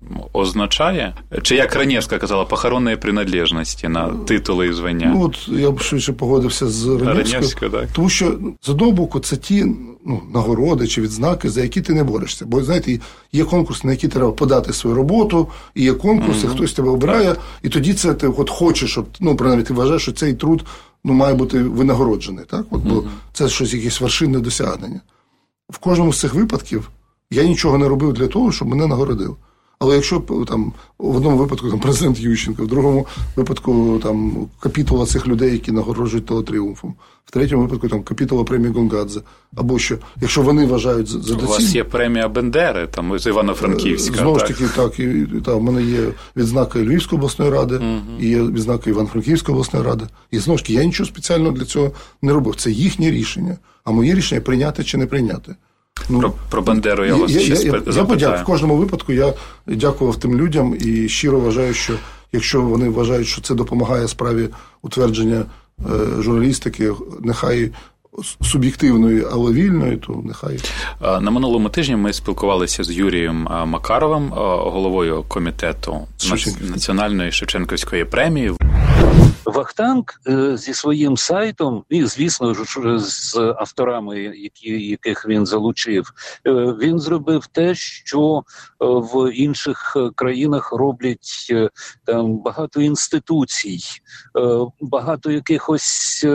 означає? Чи, як Раневська казала, похоронної приналежності на титули і звання? Ну, от я б швидше погодився з Раневською, тому що, з одного боку, це ті нагороди чи відзнаки, за які ти не борешся. Бо, знаєте, є конкурси, на які треба подати свою роботу, і є конкурси, хтось тебе обирає, і тоді це ти от хочеш, щоб, принаймні, ти вважаєш, що цей труд має бути винагороджений, так? Бо це щось, якесь вершинне досягнення. В кожному з цих випадків я нічого не робив для того, щоб мене нагородив. Але якщо там в одному випадку президент Ющенко, в другому випадку там капітула цих людей, які нагороджують телетріумфом, в третьому випадку капітула премії Гонгадзе, або що, якщо вони вважають за доцільне. У вас є премія Бендери, там з Івано-Франківська. Знову ж таки, так, і в мене є відзнака Львівської обласної ради, і є відзнака Івано-Франківської обласної ради. І знову ж таки, я нічого спеціального для цього не робив. Це їхнє рішення, а моє рішення прийняти чи не прийняти. Про Бандеру я вас ще запитаю. В кожному випадку я дякував тим людям і щиро вважаю, що якщо вони вважають, що це допомагає справі утвердження журналістики, нехай суб'єктивної, але вільної, то нехай. На минулому тижні ми спілкувалися з Юрієм Макаровим, головою комітету Національної Шевченківської премії. Вахтанг зі своїм сайтом, і, звісно ж, з авторами, яких він залучив, він зробив те, що в інших країнах роблять там багато інституцій, багато якихось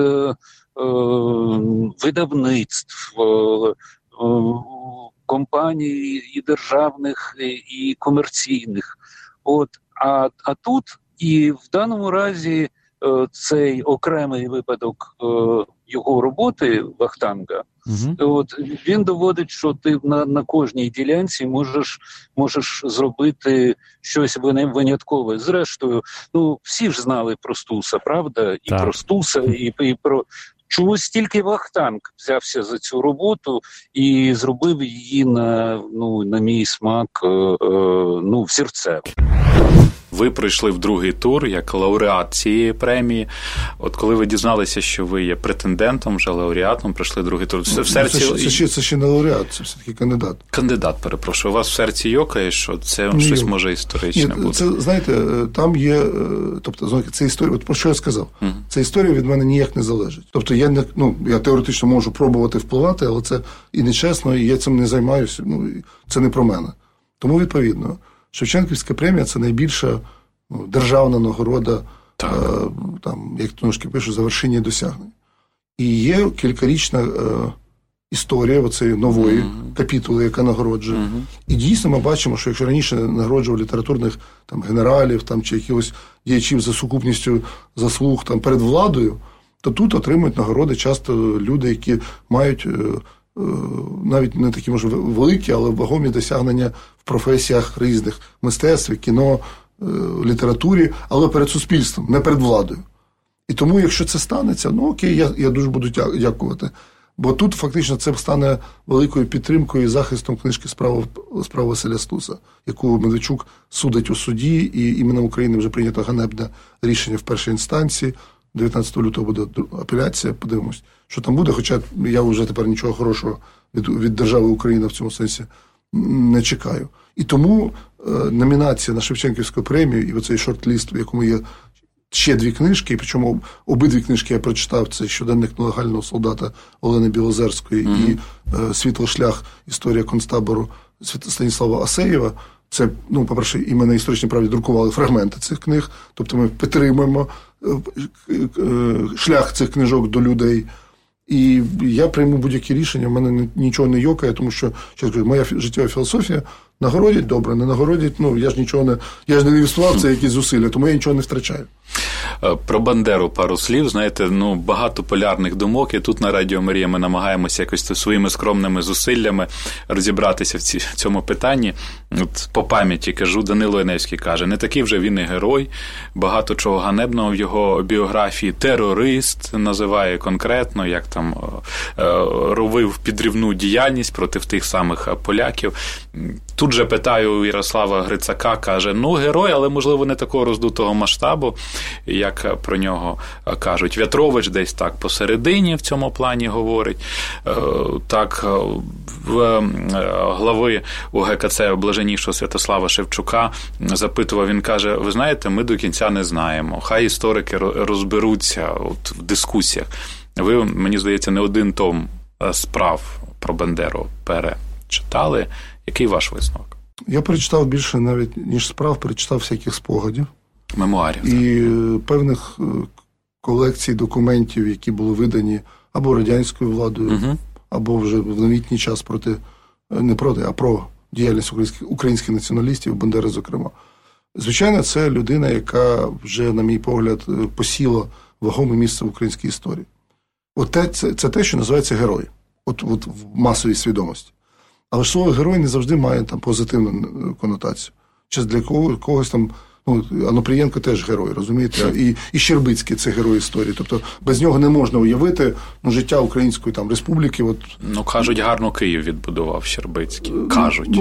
видавництв, компаній і державних, і комерційних. А тут і в даному разі цей окремий випадок його роботи Вахтанга, він доводить, що ти на кожній ділянці можеш зробити щось виняткове. Зрештою, всі ж знали про Стуса, правда? І про Стуса, і про... Чомусь тільки Вахтанг взявся за цю роботу і зробив її на мій смак взірцево. Ви пройшли в другий тур як лауреат цієї премії. От коли ви дізналися, що ви є претендентом, вже лауреатом, пройшли другий тур. Це ще не лауреат, це все-таки кандидат. Кандидат, перепрошую. У вас в серці йокає, що це щось може історичне буде? Це, знаєте, там є, тобто, це історія, от про що я сказав, ця історія від мене ніяк не залежить. Тобто я теоретично можу пробувати впливати, але це і нечесно, і я цим не займаюся, це не про мене. Тому, відповідно, Шевченківська премія – це найбільша державна нагорода, як трошки пишу, за вершинні досягнень. І є кількарічна історія оцеї нової капітули, яка нагороджує. І дійсно ми бачимо, що якщо раніше нагороджував літературних генералів чи якихось діячів за сукупністю заслуг перед владою, то тут отримують нагороди часто люди, які мають навіть не такі, може, великі, але вагомі досягнення в професіях різних мистецтві, кіно, літературі, але перед суспільством, не перед владою. І тому, якщо це станеться, окей, я дуже буду дякувати. Бо тут фактично це стане великою підтримкою і захистом книжки «Справа Василя Стуса», яку Медведчук судить у суді, і іменем України вже прийнято ганебне рішення в першій інстанції. 19 лютого буде апеляція, подивимось, що там буде, хоча я вже тепер нічого хорошого від держави Україна в цьому сенсі не чекаю. І тому номінація на Шевченківську премію і оцей шорт-ліст, в якому є ще дві книжки, і причому обидві книжки я прочитав, це «Щоденник нелегального солдата» Олени Білозерської і «Світлий шлях. Історія концтабору» Станіслава Асеєва. Це, по-перше, і ми на «Історичній правді» друкували фрагменти цих книг, тобто ми підтримуємо шлях цих книжок до людей. І я прийму будь-які рішення, в мене нічого не йокає, тому що, моя життєва філософія – нагородять – добре, не нагородять – я ж не інвестував в це якісь зусилля, тому я нічого не втрачаю. Про Бандеру пару слів. Знаєте, багато полярних думок, і тут на Радіо Марія ми намагаємося якось своїми скромними зусиллями розібратися в цьому питанні. От по пам'яті кажу, Данило Яневський каже, не такий вже він і герой, багато чого ганебного в його біографії, терорист називає конкретно, як там робив підривну діяльність проти тих самих поляків. Тут же питаю у Ярослава Грицака, каже, герой, але, можливо, не такого роздутого масштабу, як як про нього кажуть. В'ятрович десь так посередині в цьому плані говорить. Так, в глави УГКЦ блаженнішого Святослава Шевчука запитував, він каже, ви знаєте, ми до кінця не знаємо. Хай історики розберуться от в дискусіях. Ви, мені здається, не один том справ про Бандеру перечитали. Який ваш висновок? Я перечитав більше навіть, ніж справ, перечитав всяких спогадів. Мемуарів. І певних колекцій документів, які були видані або радянською владою, або вже в новітній час про діяльність українських націоналістів, Бандери зокрема. Звичайно, це людина, яка вже, на мій погляд, посіла вагоме місце в українській історії. Це те, що називається герой. От в масовій свідомості. Але ж слово герой не завжди має там позитивну конотацію. Чи для когось там, Онопрієнко теж герой, розумієте? І Щербицький – це герой історії. Тобто без нього не можна уявити життя Української там республіки. Кажуть, гарно Київ відбудував Щербицький. Кажуть.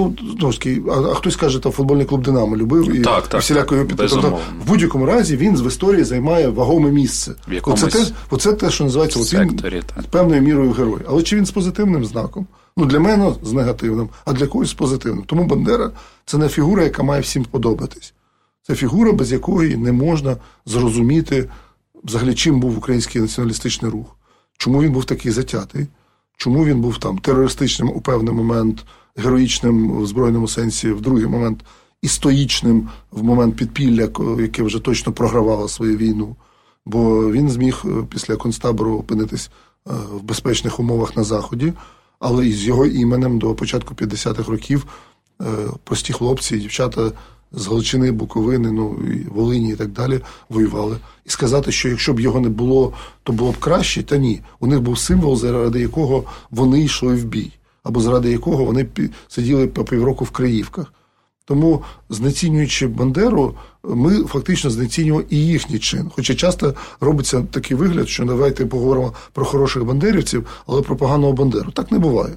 А хтось каже, там футбольний клуб «Динамо» любив і всіляко його підтримував. Тобто, в будь-якому разі він в історії займає вагоме місце. Оце те, що називається секторі, він певною мірою герой. Але чи він з позитивним знаком? Для мене з негативним, а для когось з позитивним. Тому Бандера – це не фігура, яка має всім подобатись. Це фігура, без якої не можна зрозуміти, взагалі, чим був український націоналістичний рух. Чому він був такий затятий, чому він був там терористичним у певний момент, героїчним в збройному сенсі, в другий момент, і стоїчним в момент підпілля, яке вже точно програвало свою війну. Бо він зміг після концтабору опинитись в безпечних умовах на Заході, але із його іменем до початку 50-х років прості хлопці і дівчата з Галичини, Буковини, і Волині і так далі воювали. І сказати, що якщо б його не було, то було б краще, та ні. У них був символ, заради якого вони йшли в бій, або заради якого вони сиділи по півроку в Криївках. Тому, знецінюючи Бандеру, ми фактично знецінюємо і їхній чин. Хоча часто робиться такий вигляд, що давайте поговоримо про хороших бандерівців, але про поганого Бандеру. Так не буває.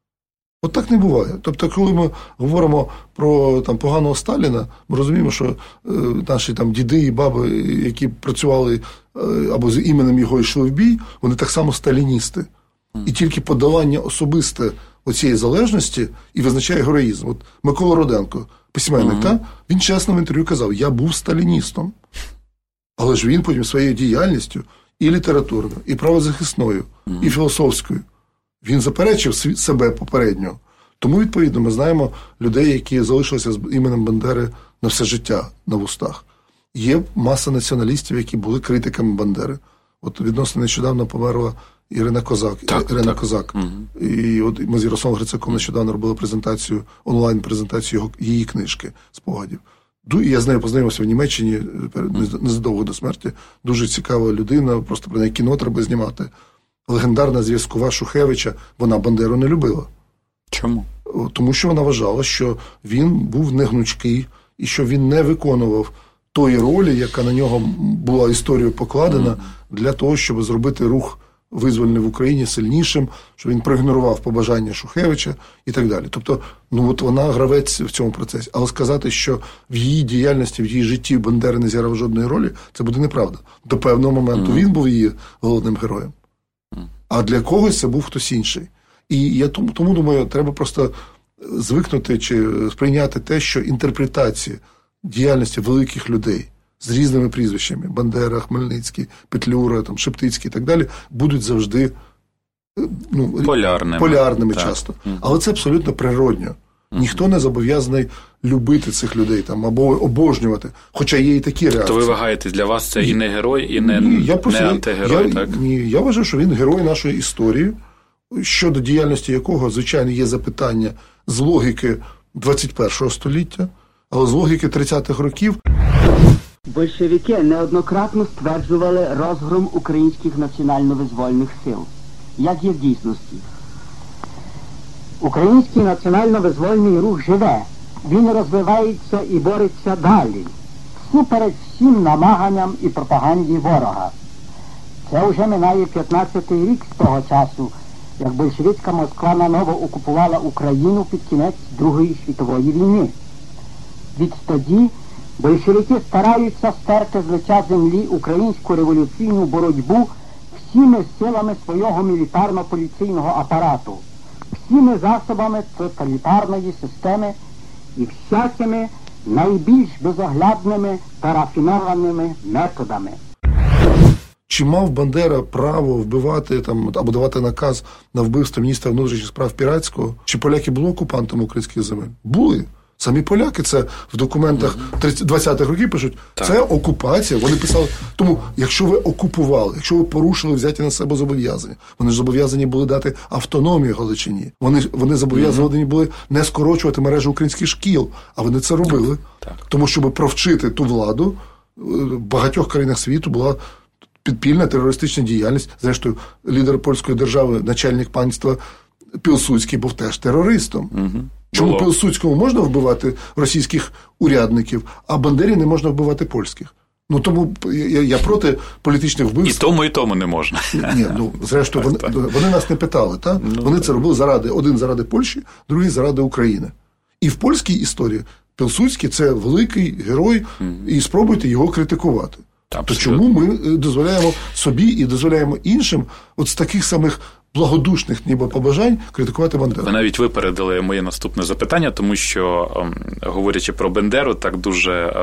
От так не буває. Тобто, коли ми говоримо про поганого Сталіна, ми розуміємо, що наші діди і баби, які працювали або з іменем його йшли в бій, вони так само сталіністи. І тільки подолання особисте оцієї залежності і визначає героїзм. От Микола Руденко, письменник, він чесно в інтерв'ю казав, я був сталіністом. Але ж він потім своєю діяльністю і літературною, і правозахисною, і філософською, він заперечив себе попередньо. Тому, відповідно, ми знаємо людей, які залишилися з іменем Бандери на все життя на вустах. Є маса націоналістів, які були критиками Бандери. От відносно нещодавно померла Ірина Козак. Козак. І от ми з Ярославом Грицаком нещодавно робили презентацію, онлайн-презентацію її книжки «Спогадів». Я з нею познайомився в Німеччині незадовго до смерті. Дуже цікава людина, просто про неї кіно треба знімати. Легендарна зв'язкова Шухевича, вона Бандеру не любила. Чому? Тому що вона вважала, що він був негнучкий і що він не виконував тої ролі, яка на нього була історією покладена для того, щоб зробити рух визвольний в Україні сильнішим, що він проігнорував побажання Шухевича і так далі. Тобто, вона гравець в цьому процесі. Але сказати, що в її діяльності, в її житті Бандера не зіграв жодної ролі, це буде неправда. До певного моменту він був її головним героєм. А для когось це був хтось інший. І я тому думаю, треба просто звикнути чи сприйняти те, що інтерпретації діяльності великих людей з різними прізвищами, Бандера, Хмельницький, Петлюра, Шептицький і так далі, будуть завжди полярними часто. Але це абсолютно природньо. Ніхто не зобов'язаний любити цих людей або обожнювати, хоча є і такі реакції. То ви вагаєтесь, для вас це і не герой, і не антигерой, так? Ні, я вважаю, що він герой нашої історії, щодо діяльності якого, звичайно, є запитання з логіки 21-го століття, але з логіки 30-х років. Большевики неоднократно стверджували розгром українських національно-визвольних сил. Як є в дійсності? Український національно-визвольний рух живе. Він розвивається і бореться далі. Всупереч всім намаганням і пропаганді ворога. Це вже минає 15-й рік з того часу, як большевицька Москва наново окупувала Україну під кінець Другої світової війни. Відтоді Большевики стараються стерти з лиця землі українську революційну боротьбу всіми силами свого мілітарно-поліційного апарату, всіми засобами тоталітарної системи і всякими найбільш безоглядними та рафінованими методами. Чи мав Бандера право вбивати там або давати наказ на вбивство міністра внутрішніх справ Піратського? Чи поляки були окупантами українських земель? Були. Самі поляки це в документах 20-х років пишуть, це окупація. Вони писали, тому якщо ви окупували, якщо ви порушили взяті на себе зобов'язання, вони ж зобов'язані були дати автономію Галичині. Вони зобов'язані були не скорочувати мережу українських шкіл, а вони це робили. Тому, щоб провчити ту владу, в багатьох країнах світу була підпільна терористична діяльність. Зрештою, лідер польської держави, начальник панства Пілсудський був теж терористом. Чому Пілсудському можна вбивати російських урядників, а Бандері не можна вбивати польських? Ну, тому я проти політичних вбивств. І тому не можна. Ні, зрештою, вони нас не питали, так? Вони це робили один заради Польщі, другий заради України. І в польській історії Пілсудський – це великий герой, і спробуйте його критикувати. То чому ми дозволяємо собі і дозволяємо іншим от з таких самих благодушних ніби побажань критикувати Бандеру? Ви навіть випередили моє наступне запитання, тому що, говорячи про Бандеру, так дуже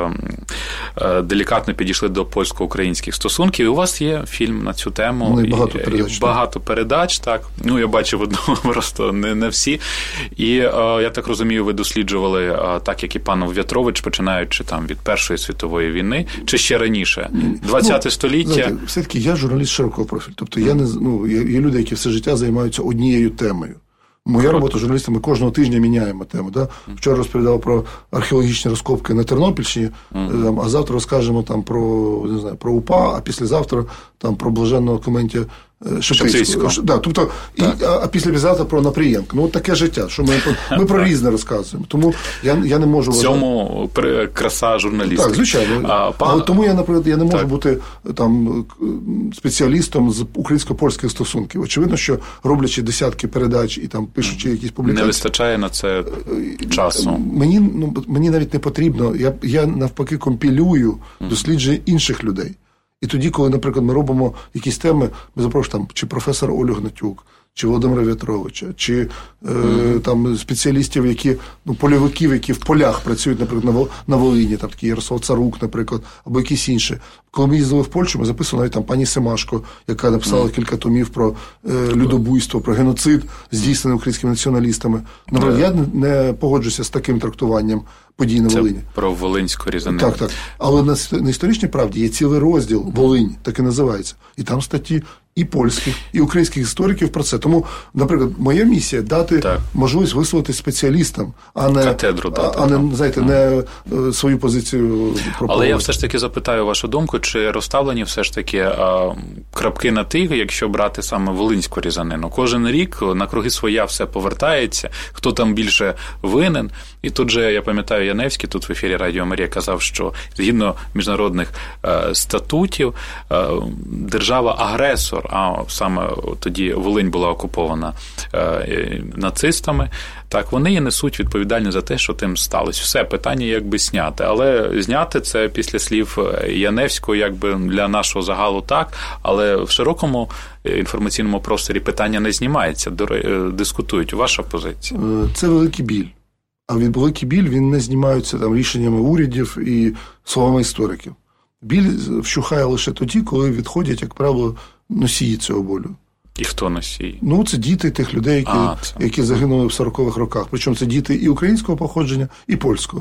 делікатно підійшли до польсько-українських стосунків. І у вас є фільм на цю тему. Багато передач, так. Я бачив одну, просто не всі. І, я так розумію, ви досліджували, так як і пан В'ятрович, починаючи там від Першої світової війни, чи ще раніше? 20 століття. Знаєте, все-таки я журналіст широкого профілю. Тобто я є люди, які все життя займаються однією темою. Моя робота журналістом, ми кожного тижня міняємо тему. Да? Вчора розповідав про археологічні розкопки на Тернопільщині, а завтра розкажемо там про УПА, а післязавтра там про блаженного Клементія Шептицького. Да, тобто, а післязавтра про Напрієнка. От таке життя, що ми про різне розказуємо. Тому я не можу... В цьому краса журналістики. Так, звичайно. Але тому я, наприклад, не можу бути там спеціалістом з українсько-польських стосунків. Очевидно, що роблячи десятки передач і там пишучи якісь публікації... Не вистачає на це часу. Мені навіть не потрібно. Я навпаки компілюю дослідження інших людей. І тоді, коли, наприклад, ми робимо якісь теми, ми запрошуємо там чи професора Олю Гнатюк, чи Володимира В'ятровича, чи там спеціалістів, польовиків, які в полях працюють, наприклад, на Волині, там такий Ярослав Царук, наприклад, або якісь інші. Коли ми їздили в Польщу, ми записували навіть там пані Семашко, яка написала кілька томів про людобуйство, про геноцид, здійснений українськими націоналістами. Наприклад, я не погоджуся з таким трактуванням подій на Волині. Про волинську різанину. Так. Але на історичній правді є цілий розділ «Волинь», так і називається. І там статті і польських, і українських істориків про це. Тому, наприклад, моя місія – дати можливість висловити спеціалістам, а не, катедру дати, не свою позицію пропонувати. Але я все ж таки запитаю вашу думку, чи розставлені все ж таки крапки на «і», якщо брати саме волинську різанину. Кожен рік на круги своя все повертається, хто там більше винен. І тут же, я пам'ятаю, Яневський тут в ефірі Радіо Марія казав, що згідно міжнародних статутів держава-агресор, а саме тоді Волинь була окупована нацистами, так, вони і несуть відповідальність за те, що тим сталося. Все, питання якби зняти. Але зняти це після слів Яневського якби для нашого загалу так, але в широкому інформаційному просторі питання не знімається, дискутують. Ваша позиція? Це великий біль. А від великий біль він не знімається там рішеннями урядів і словами істориків. Біль вщухає лише тоді, коли відходять, як правило, носії цього болю. І хто носії? Це діти тих людей, які загинули в 40-х роках. Причому це діти і українського походження, і польського.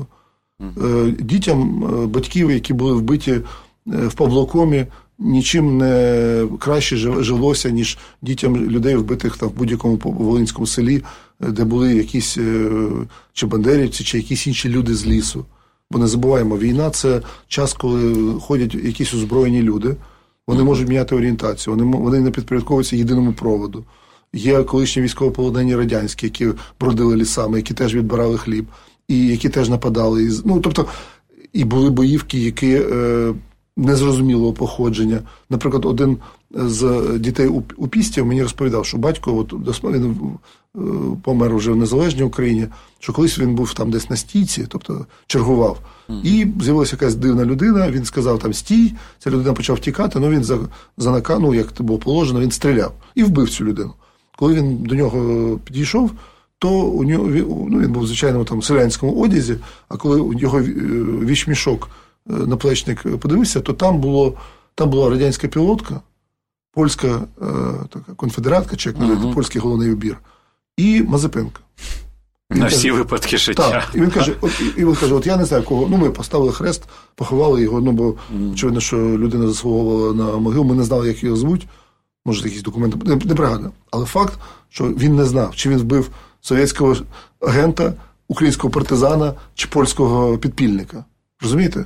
Дітям батьків, які були вбиті в Павлокомі, нічим не краще жилося, ніж дітям людей, вбитих там в будь-якому волинському селі, де були якісь чи бандерівці, чи якісь інші люди з лісу. Бо не забуваємо, війна – це час, коли ходять якісь озброєні люди, вони можуть міняти орієнтацію, вони не підпорядковуються єдиному проводу. Є колишні військовополонені радянські, які бродили лісами, які теж відбирали хліб, і які теж нападали. Тобто, і були боївки, які незрозумілого походження. Наприклад, один з дітей упістів мені розповідав, що батько, він помер вже в незалежній Україні, що колись він був там десь на стійці, тобто чергував, і з'явилася якась дивна людина, він сказав там стій, ця людина почав втікати, він за наказ, як це було положено, він стріляв і вбив цю людину. Коли він до нього підійшов, то у нього, він був в звичайному там селянському одязі, а коли у його вічмішок, наплечник подивився, то там була радянська пілотка, польська така конфедератка, чи як навіть польський головний убір, і Мазепенко. На всі випадки життя. Так, і він каже, от я не знаю кого, ми поставили хрест, поховали його, бо очевидно, що людина заслуговувала на могилу, ми не знали, як його звуть, може, якісь документи, не пригадую. Але факт, що він не знав, чи він вбив совєтського агента, українського партизана, чи польського підпільника. Розумієте?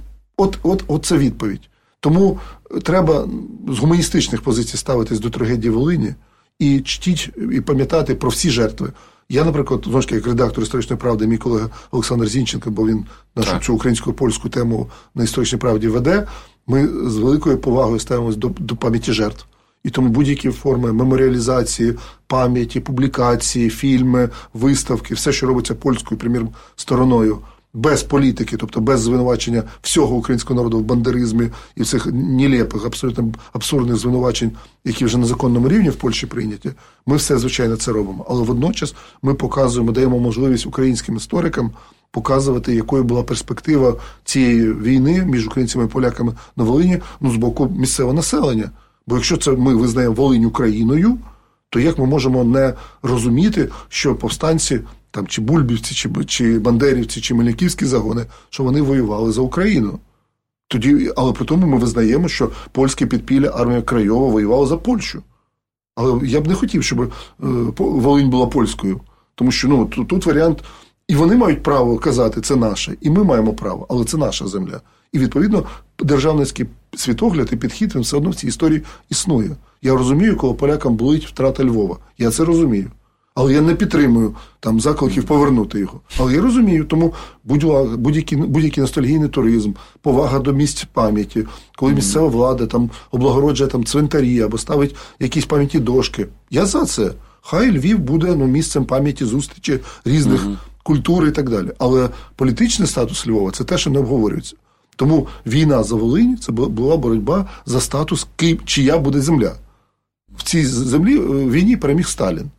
От це відповідь. Тому треба з гуманістичних позицій ставитись до трагедії Волині і чтіть, і пам'ятати про всі жертви. Я, наприклад, знову ж таки, як редактор «Історичної правди», мій колега Олександр Зінченко, бо він нашу цю українсько-польську тему на «Історичній правді» веде, ми з великою повагою ставимося до пам'яті жертв. І тому будь-які форми меморіалізації, пам'яті, публікації, фільми, виставки, все, що робиться польською, приміром, стороною, без політики, тобто без звинувачення всього українського народу в бандеризмі і всіх нелепих, абсолютно абсурдних звинувачень, які вже на законному рівні в Польщі прийняті, ми все, звичайно, це робимо. Але водночас ми показуємо, даємо можливість українським історикам показувати, якою була перспектива цієї війни між українцями і поляками на Волині, з боку місцевого населення. Бо якщо це ми визнаємо Волинь Україною, то як ми можемо не розуміти, що повстанці, там, чи бульбівці, чи бандерівці, чи мельниківські загони, що вони воювали за Україну. Тоді, але при тому ми визнаємо, що польське підпілля, армія Крайова воювала за Польщу. Але я б не хотів, щоб Волинь була польською. Тому що тут варіант, і вони мають право казати, це наше, і ми маємо право, але це наша земля. І, відповідно, державницький світогляд і підхід, він все одно в цій історії існує. Я розумію, коли полякам болить втрата Львова. Я це розумію. Але я не підтримую там закликів повернути його. Але я розумію, тому будь-який ностальгійний туризм, повага до місць пам'яті, коли місцева влада там облагороджує там цвинтарі або ставить якісь пам'ятні дошки. Я за це. Хай Львів буде місцем пам'яті, зустрічі різних культур і так далі. Але політичний статус Львова – це те, що не обговорюється. Тому війна за Волинь – це була боротьба за статус, чия буде земля. В цій землі війні переміг Сталін.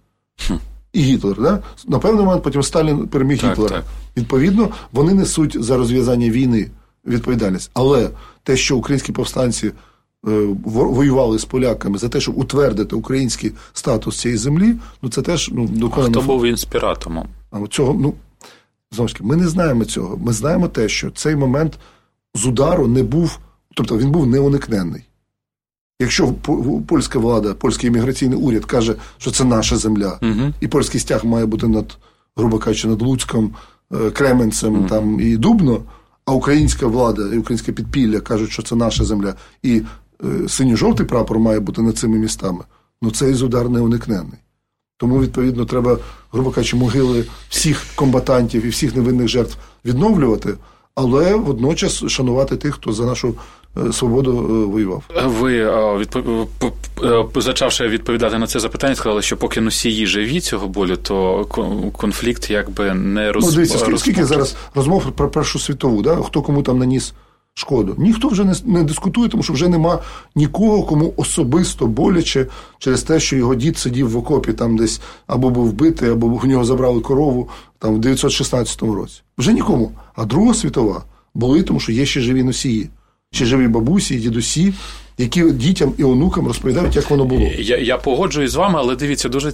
І Гітлер. Да? На певний момент потім Сталін переміг Гітлера. Так. Відповідно, вони несуть за розв'язання війни відповідальність. Але те, що українські повстанці воювали з поляками за те, щоб утвердити український статус цієї землі, це теж доконано. А хто був інспіратором? Знову ж таки, ми не знаємо цього. Ми знаємо те, що цей момент з удару не був, тобто він був неуникненний. Якщо польська влада, польський імміграційний уряд каже, що це наша земля, і польський стяг має бути грубо кажучи, над Луцьком, Кременцем там, і Дубно, а українська влада і українське підпілля кажуть, що це наша земля, і синьо-жовтий прапор має бути над цими містами, цей удар неуникненний. Тому, відповідно, треба, грубо кажучи, могили всіх комбатантів і всіх невинних жертв відновлювати, але водночас шанувати тих, хто за нашу свободу воював. Ви, зачавши відповідати на це запитання, сказали, що поки носії живі цього болю, то конфлікт якби не дивіться, скільки зараз розмов про Першу світову, да? Хто кому там наніс шкоду. Ніхто вже не дискутує, тому що вже нема нікого, кому особисто боляче через те, що його дід сидів в окопі там десь, або був вбитий, або в нього забрали корову там в 1916 році. Вже нікому. А Друга світова були, тому що є ще живі носії. Ще живі бабусі і дідусі, які дітям і онукам розповідають, як воно було. Я погоджуюсь з вами, але дивіться, дуже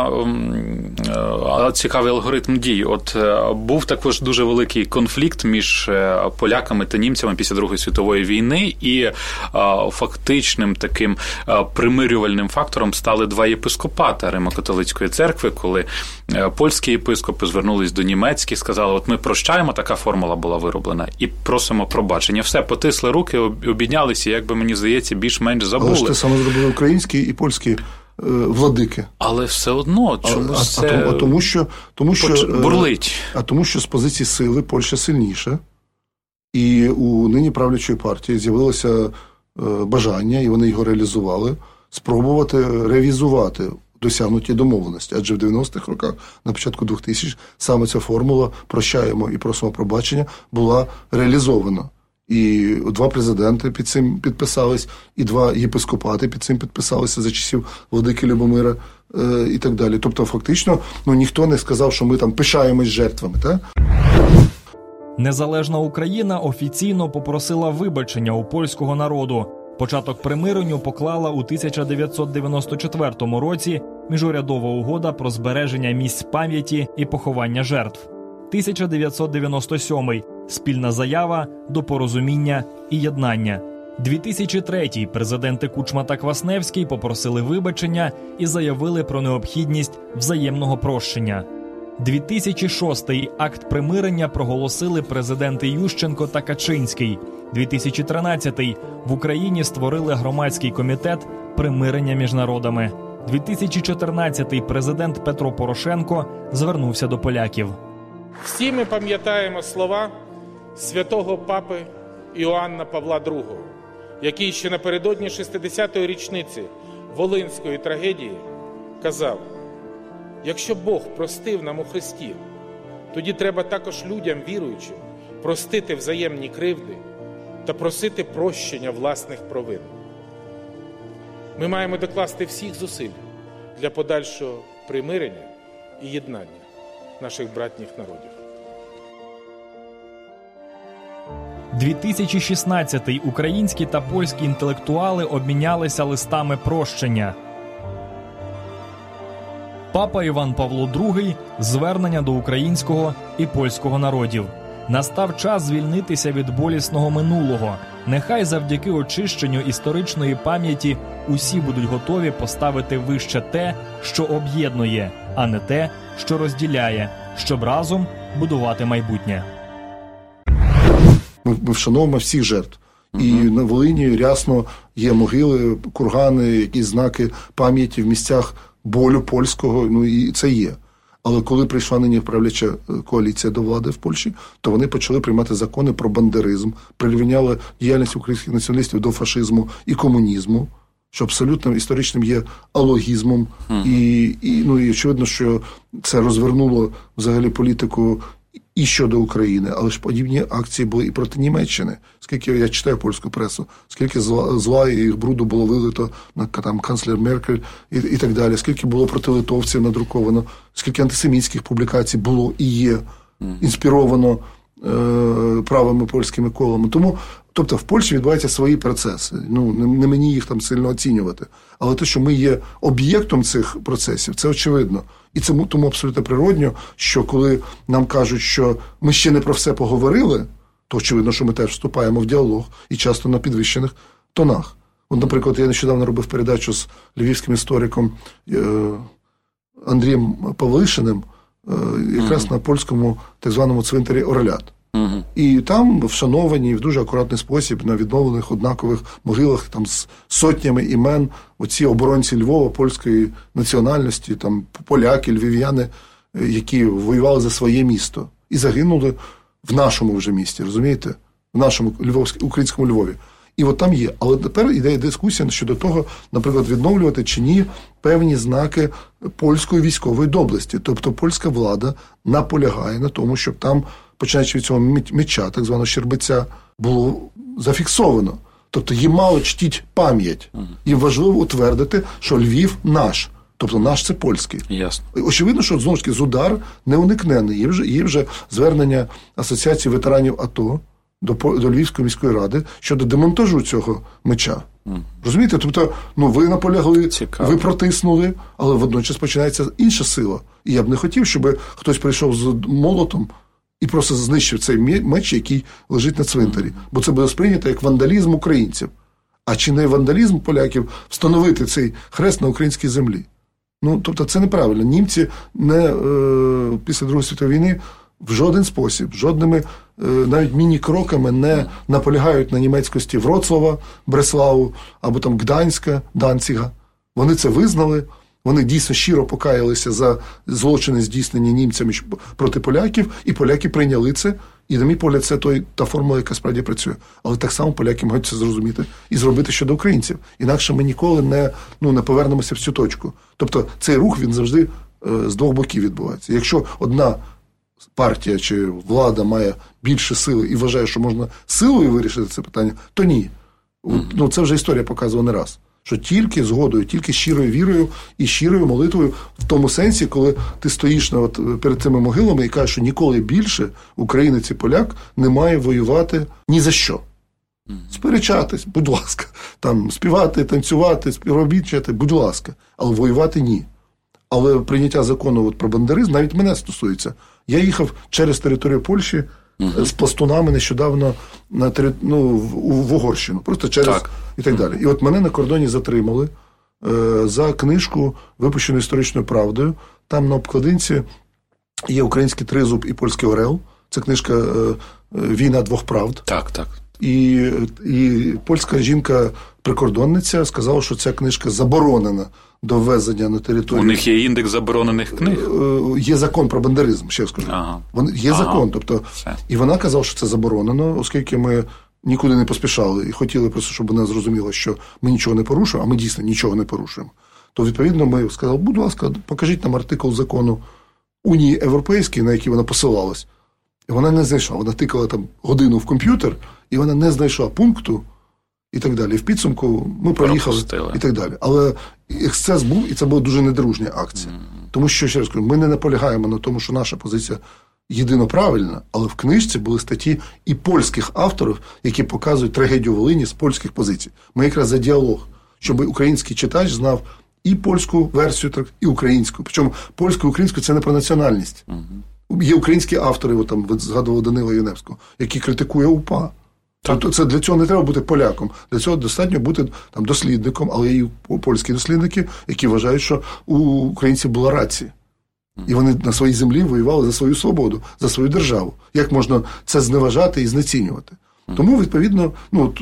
цікавий алгоритм дій. От був також дуже великий конфлікт між поляками та німцями після Другої світової війни, і фактичним таким примирювальним фактором стали два єпископати Римо-католицької церкви, коли польські єпископи звернулись до німецьких, сказали, от ми прощаємо, така формула була вироблена, і просимо пробачення. Все, потисли руки, обійнялися, як би мені здається, більш-менш забули. Але ж те саме зробили українські і польські владики. Але все одно чомусь це тому що бурлить. Тому що з позиції сили Польща сильніша. І у нині правлячої партії з'явилося бажання, і вони його реалізували, спробувати ревізувати досягнуті домовленості. Адже в 90-х роках, на початку 2000-х, саме ця формула «прощаємо і просимо пробачення» була реалізована. І 2 президенти під цим підписались, і 2 єпископати під цим підписалися за часів владики Любомира і так далі. Тобто, фактично, ніхто не сказав, що ми там пишаємось жертвами, так? Незалежна Україна офіційно попросила вибачення у польського народу. Початок примиренню поклала у 1994 році міжурядова угода про збереження місць пам'яті і поховання жертв. 1997 – спільна заява до порозуміння і єднання. 2003 – президенти Кучма та Квасневський попросили вибачення і заявили про необхідність взаємного прощення. 2006 – акт примирення проголосили президенти Ющенко та Качинський. 2013 – в Україні створили громадський комітет примирення між народами. 2014 – президент Петро Порошенко звернувся до поляків. Всі ми пам'ятаємо слова святого папи Іоанна Павла II, який ще напередодні 60-ї річниці Волинської трагедії казав: «Якщо Бог простив нам у Христі, тоді треба також людям, віруючим, простити взаємні кривди та просити прощення власних провин». Ми маємо докласти всіх зусиль для подальшого примирення і єднання наших братніх народів. 2016 – українські та польські інтелектуали обмінялися листами прощення. Папа Іван Павло II – звернення до українського і польського народів. Настав час звільнитися від болісного минулого. Нехай завдяки очищенню історичної пам'яті усі будуть готові поставити вище те, що об'єднує, а не те, що розділяє, щоб разом будувати майбутнє. Ми вшановуємо всіх жертв. І на Волині рясно є могили, кургани, якісь знаки пам'яті в місцях болю польського, і це є. Але коли прийшла нині правляча коаліція до влади в Польщі, то вони почали приймати закони про бандеризм, прирівняли діяльність українських націоналістів до фашизму і комунізму, що абсолютно історичним є алогізмом. І очевидно, що це розвернуло взагалі політику і щодо України, але ж подібні акції були і проти Німеччини. Скільки я читаю польську пресу, скільки зла і їх бруду було вилито на канцлер Меркель і так далі, скільки було проти литовців надруковано, скільки антисемітських публікацій було і є інспіровано правими польськими колами. Тому, тобто, в Польщі відбуваються свої процеси. Не мені їх там сильно оцінювати. Але те, що ми є об'єктом цих процесів, це очевидно. І це тому абсолютно природньо, що коли нам кажуть, що ми ще не про все поговорили, то очевидно, що ми теж вступаємо в діалог і часто на підвищених тонах. От, наприклад, я нещодавно робив передачу з львівським істориком Андрієм Павлишиним, якраз на польському так званому цвинтарі Орлят. І там вшановані в дуже акуратний спосіб на відновлених однакових могилах там з сотнями імен оці оборонці Львова, польської національності, там поляки, львів'яни, які воювали за своє місто і загинули в нашому вже місті, розумієте? В нашому українському Львові. І от там є. Але тепер йде дискусія щодо того, наприклад, відновлювати чи ні певні знаки польської військової доблесті. Тобто польська влада наполягає на тому, щоб там, починаючи від цього меча, так званого Щербиця, було зафіксовано. Тобто їм мало чтіть пам'ять. Їм важливо утвердити, що Львів наш. Тобто наш – це польський. Ясно. Очевидно, що, знову ж таки, удар неуникнений. Є вже звернення Асоціації ветеранів АТО до Львівської міської ради щодо демонтажу цього меча. Розумієте? Тобто, ви наполягли, ви протиснули, але водночас починається інша сила. І я б не хотів, щоб хтось прийшов з молотом і просто знищив цей меч, який лежить на цвинтарі. Бо це буде сприйнято як вандалізм українців. А чи не вандалізм поляків встановити цей хрест на українській землі? Тобто це неправильно. Німці після Другої світової війни в жоден спосіб, жодними навіть міні-кроками не наполягають на німецькості Вроцлава, Бреславу, або там Гданська, Данціга. Вони це визнали, Вони дійсно щиро покаялися за злочини, здійснені німцями проти поляків, і поляки прийняли це. І, на мій погляд, це та формула, яка справді працює. Але так само поляки мають це зрозуміти і зробити щодо українців. Інакше ми ніколи не повернемося в цю точку. Тобто цей рух, він завжди з двох боків відбувається. Якщо одна партія чи влада має більше сили і вважає, що можна силою вирішити це питання, то ні. Це вже історія показувала не раз. Що тільки згодою, тільки щирою вірою і щирою молитвою в тому сенсі, коли ти стоїш перед цими могилами і кажеш, що ніколи більше українець і поляк не має воювати ні за що. Сперечатись, будь ласка. Там, співати, танцювати, співробітчати, будь ласка. Але воювати ні. Але прийняття закону про бандеризм навіть мене стосується. Я їхав через територію Польщі з пластунами нещодавно в Угорщину. Просто через і так далі. І от мене на кордоні затримали за книжку, випущену «Історичною правдою». Там на обкладинці є український тризуб і польський орел. Це книжка «Війна двох правд». Так. І польська жінка-прикордонниця сказала, що ця книжка заборонена до ввезення на територію. У них є індекс заборонених книг? Є закон про бандеризм, ще скажу. Є закон. Тобто, і вона казала, що це заборонено, оскільки ми нікуди не поспішали і хотіли просто, щоб вона зрозуміла, що ми нічого не порушуємо, а ми дійсно нічого не порушуємо. То, відповідно, ми сказали, будь ласка, покажіть нам артикул закону Унії Європейської, на який вона посилалась. І вона не знайшла. Вона тикала там годину в комп'ютер, і вона не знайшла пункту, і так далі. І в підсумку ми проїхали, і так далі. Але ексцес був, і це була дуже недружня акція. Тому що, ще раз кажу, ми не наполягаємо на тому, що наша позиція єдино правильна, але в книжці були статті і польських авторів, які показують трагедію Волині з польських позицій. Ми якраз за діалог, щоб український читач знав і польську версію, і українську. Причому польську і українську – це не про національність. Є українські автори, там згадував Данила Яневського, які критикує УПА. Тобто це для цього не треба бути поляком. Для цього достатньо бути там дослідником, але є і польські дослідники, які вважають, що у українців була рація. І вони на своїй землі воювали за свою свободу, за свою державу. Як можна це зневажати і знецінювати? Тому, відповідно,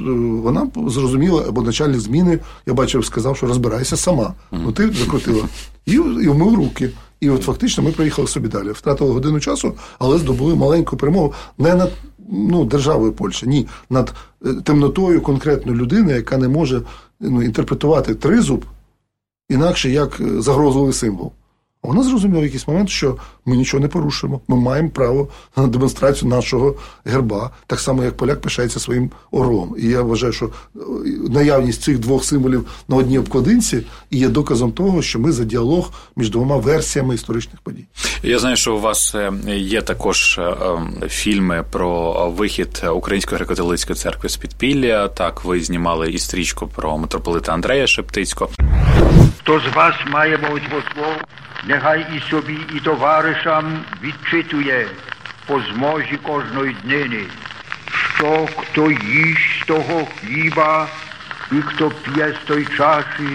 вона зрозуміла, або начальник зміни, я бачив, сказав, що розбирайся сама. Ти закрутила. І вмив руки. І от фактично ми проїхали собі далі. Втратили годину часу, але здобули маленьку перемогу не над державою Польща, ні, над темнотою конкретної людини, яка не може інтерпретувати тризуб інакше, як загрозливий символ. Вона зрозуміла в якийсь момент, що ми нічого не порушуємо. Ми маємо право на демонстрацію нашого герба, так само, як поляк пишається своїм орлом. І я вважаю, що наявність цих двох символів на одній обкладинці є доказом того, що ми за діалог між двома версіями історичних подій. Я знаю, що у вас є також фільми про вихід Української греко-католицької церкви з підпілля. Так, ви знімали і стрічку про митрополита Андрея Шептицького. Хто з вас має молитву слов, нехай і собі, і товаришам відчитує по зможі кожної днини, що хто їсть того хліба і хто п'є з той чаші,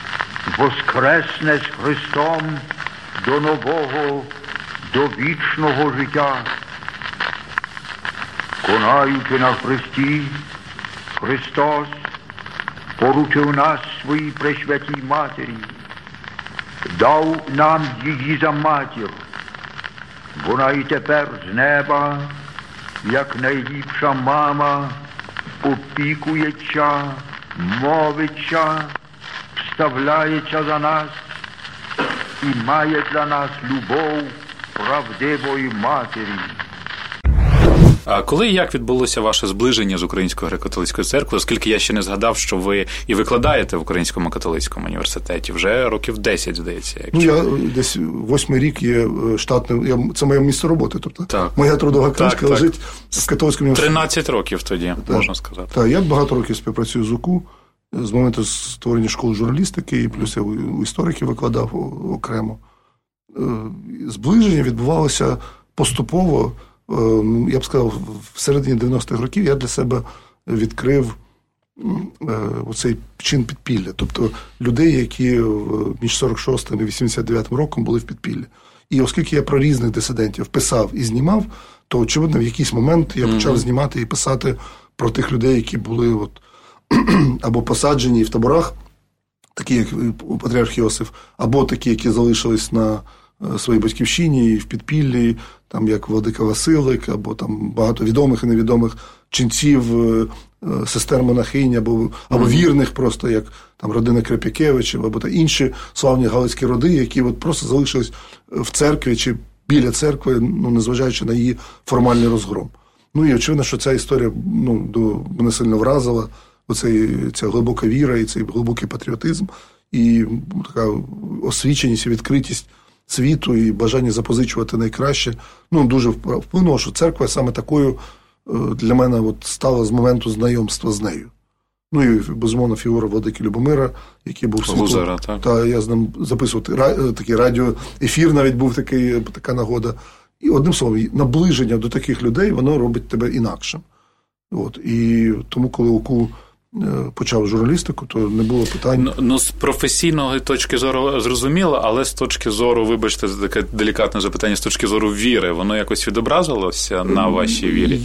воскресне з Христом до нового, до вічного життя. Конаючи на Христі, Христос поручив нас своїй пресвятій Матері, дав нам її за матір. Вона і тепер з неба, як найліпша мама, опікується, мовиться, вставляється за нас і має для нас любов правдивої матері. А коли і як відбулося ваше зближення з Українською греко-католицькою церквою, оскільки я ще не згадав, що ви і викладаєте в Українському католицькому університеті вже років 10, здається. Я десь 8-й рік є штатним, це моє місце роботи, тобто моя трудова книжка лежить в католицькому університеті. 13 років тоді, можна сказати. Так, я багато років співпрацюю з УКУ, з моменту створення школи журналістики, і плюс я у істориків викладав окремо. Зближення відбувалося поступово. Я б сказав, в середині 90-х років я для себе відкрив оцей чин підпілля. Тобто людей, які між 46-м і 89-м роком були в підпіллі. І оскільки я про різних дисидентів писав і знімав, то, очевидно, в якийсь момент я почав знімати і писати про тих людей, які були або посаджені в таборах такі як патріарх Йосиф, або такі, які залишились на своїй батьківщині і в підпіллі, там як владика Василик, або там багато відомих і невідомих ченців, сестер монахинь, або вірних просто, як там родина Креп'якевичів, або та інші славні галицькі роди, які от просто залишились в церкві чи біля церкви, ну, незважаючи на її формальний розгром. Ну і очевидно, що ця історія мене сильно вразила, ця глибока віра і цей глибокий патріотизм, і така освіченість і відкритість світу, і бажання запозичувати найкраще, дуже вплинуло, що церква саме такою для мене стала з моменту знайомства з нею. Ну і, безумовно, фігура владики Любомира, який був Гузара, так. Та я з ним записував такий радіоефір, навіть був така нагода. І одним словом, наближення до таких людей, воно робить тебе інакшим. І тому, коли ОКУ почав журналістику, то не було питань. З професійної точки зору зрозуміло, але з точки зору, вибачте, таке делікатне запитання, з точки зору віри, воно якось відобразилося на вашій вірі?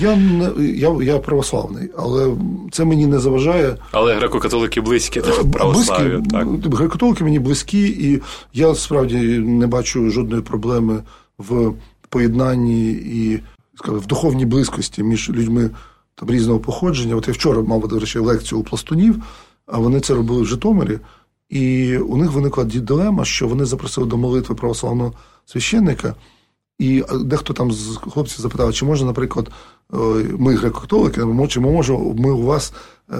Я православний, але це мені не заважає. Але греко-католики близькі православ'ю, так? Греко-католики мені близькі, і я справді не бачу жодної проблеми в поєднанні і, в духовній близькості між людьми там різного походження. От я вчора мав, до речі, лекцію у пластунів, а вони це робили в Житомирі, і у них виникла дилема, що вони запросили до молитви православного священника, і дехто там з хлопців запитав, чи може, наприклад, ми греко-католики, чи можемо ми у вас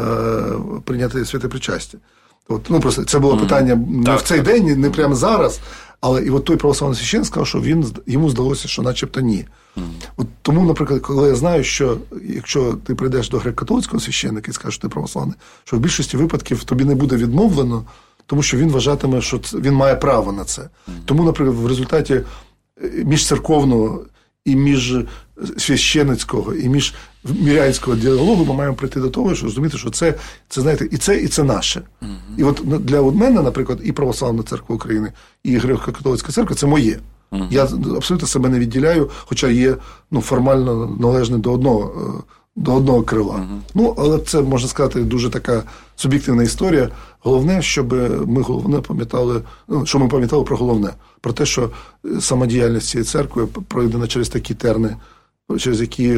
прийняти святе причастя. Просто це було питання не в цей день, не прямо зараз, але і той православний священник сказав, що йому здалося, що начебто ні. Тому, наприклад, коли я знаю, що якщо ти прийдеш до греко-католицького священника і скажеш, що ти православний, що в більшості випадків тобі не буде відмовлено, тому що він вважатиме, що він має право на це. Тому, наприклад, в результаті міжцерковного і міжсвященицького, і міжмірянського діалогу ми маємо прийти до того, що розуміти, що це знаєте, і це наше. І от для мене, наприклад, і Православна церква України, і Греко-католицька церква – це моє. Я абсолютно себе не відділяю, хоча є формально належний до одного крила. Але це, можна сказати, дуже така суб'єктивна історія. Головне, щоб ми пам'ятали про головне. Про те, що сама діяльність цієї церкви пройдена через такі терни, через які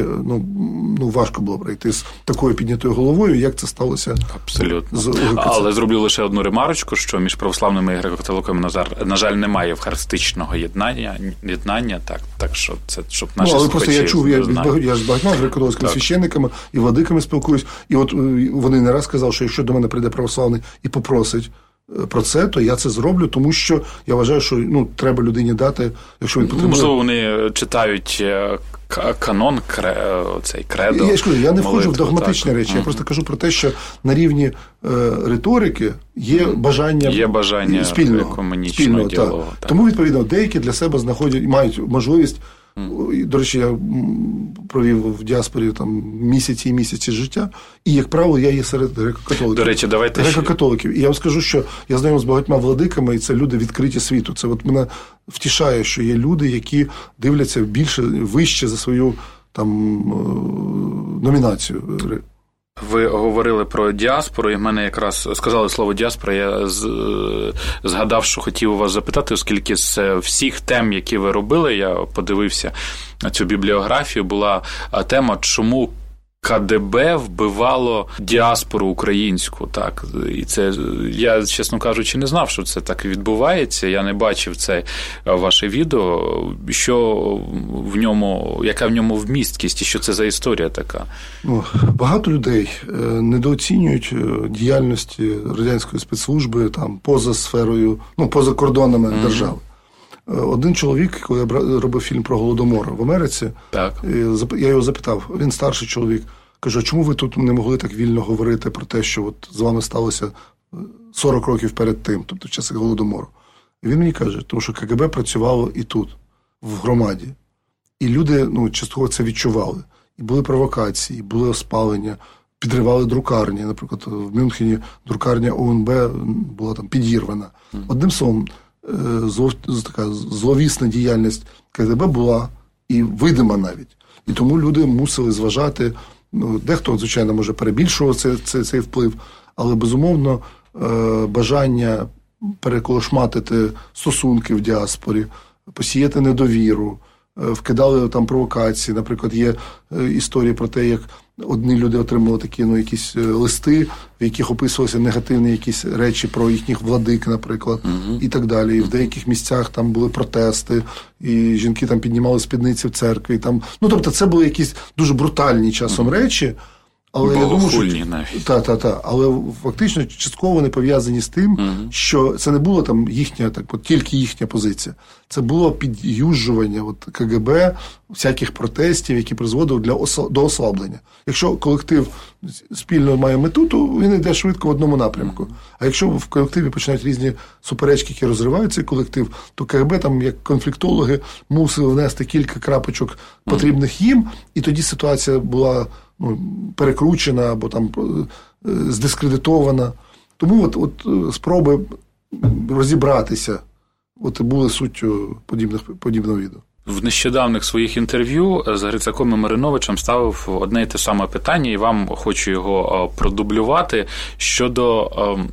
важко було пройти з такою піднятою головою, як це сталося. Абсолютно. Але зроблю лише одну ремарочку, що між православними і греко-католиками, на жаль, немає евхаристичного єднання, так що це, щоб наші але просто я чув, я з багатьма греко-католицькими священниками і владиками спілкуюсь, і от вони не раз казали, що якщо до мене прийде православний і попросить про це, то я це зроблю, тому що я вважаю, що треба людині дати, якщо він потребує. Можливо, вони читають канон, цей кредо. Я не входжу в догматичні речі, я просто кажу про те, що на рівні риторики є бажання спільного діалогу. Тому, відповідно, деякі для себе мають можливість. До речі, я провів в діаспорі місяці і місяці життя, і, як правило, я є серед греко-католиків. До речі, давайте греко-католиків. І я вам скажу, що я знайомий з багатьма владиками, і це люди відкриті світу. Це мене втішає, що є люди, які дивляться вище за свою номінацію. Ви говорили про діаспору, і в мене якраз сказали слово діаспора, я згадав, що хотів у вас запитати, оскільки з всіх тем, які ви робили, я подивився цю бібліографію, була тема, чому КДБ вбивало діаспору українську, так, і це, я, чесно кажучи, не знав, що це так відбувається, я не бачив це ваше відео, що в ньому, яка в ньому вмісткість, і що це за історія така? Багато людей недооцінюють діяльності радянської спецслужби поза сферою, поза кордонами держави. Один чоловік, коли я робив фільм про Голодомор в Америці, я його запитав, він старший чоловік, кажу, а чому ви тут не могли так вільно говорити про те, що з вами сталося 40 років перед тим, тобто в часи Голодомору? І він мені каже, тому що КГБ працювало і тут, в громаді. І люди, частково це відчували. І були провокації, були оспалення, підривали друкарні. Наприклад, в Мюнхені друкарня ОНБ була підірвана. Одним словом, така зловісна діяльність КГБ була і видима навіть. І тому люди мусили зважати, дехто, звичайно, може перебільшував цей вплив, але, безумовно, бажання переколошматити стосунки в діаспорі, посіяти недовіру, вкидали там провокації. Наприклад, є історії про те, як одні люди отримали такі, якісь листи, в яких описувалися негативні якісь речі про їхніх владик, наприклад, і так далі. І в деяких місцях там були протести, і жінки там піднімали спідниці в церкві. Там, тобто це були якісь дуже брутальні часом речі. Але я думаю, що але фактично частково вони пов'язані з тим, що це не було там їхня, тільки їхня позиція. Це було під'южджування КГБ всяких протестів, які призводили до ослаблення. Якщо колектив спільно має мету, то він йде швидко в одному напрямку. А якщо в колективі починають різні суперечки, які розривають цей колектив, то КГБ там, як конфліктологи, мусили внести кілька крапочок потрібних їм, і тоді ситуація була перекручена або там здискредитована. Тому спроби розібратися були суттю подібного відео. В нещодавних своїх інтерв'ю з Грицаком і Мариновичем ставив одне і те саме питання, і вам хочу його продублювати, щодо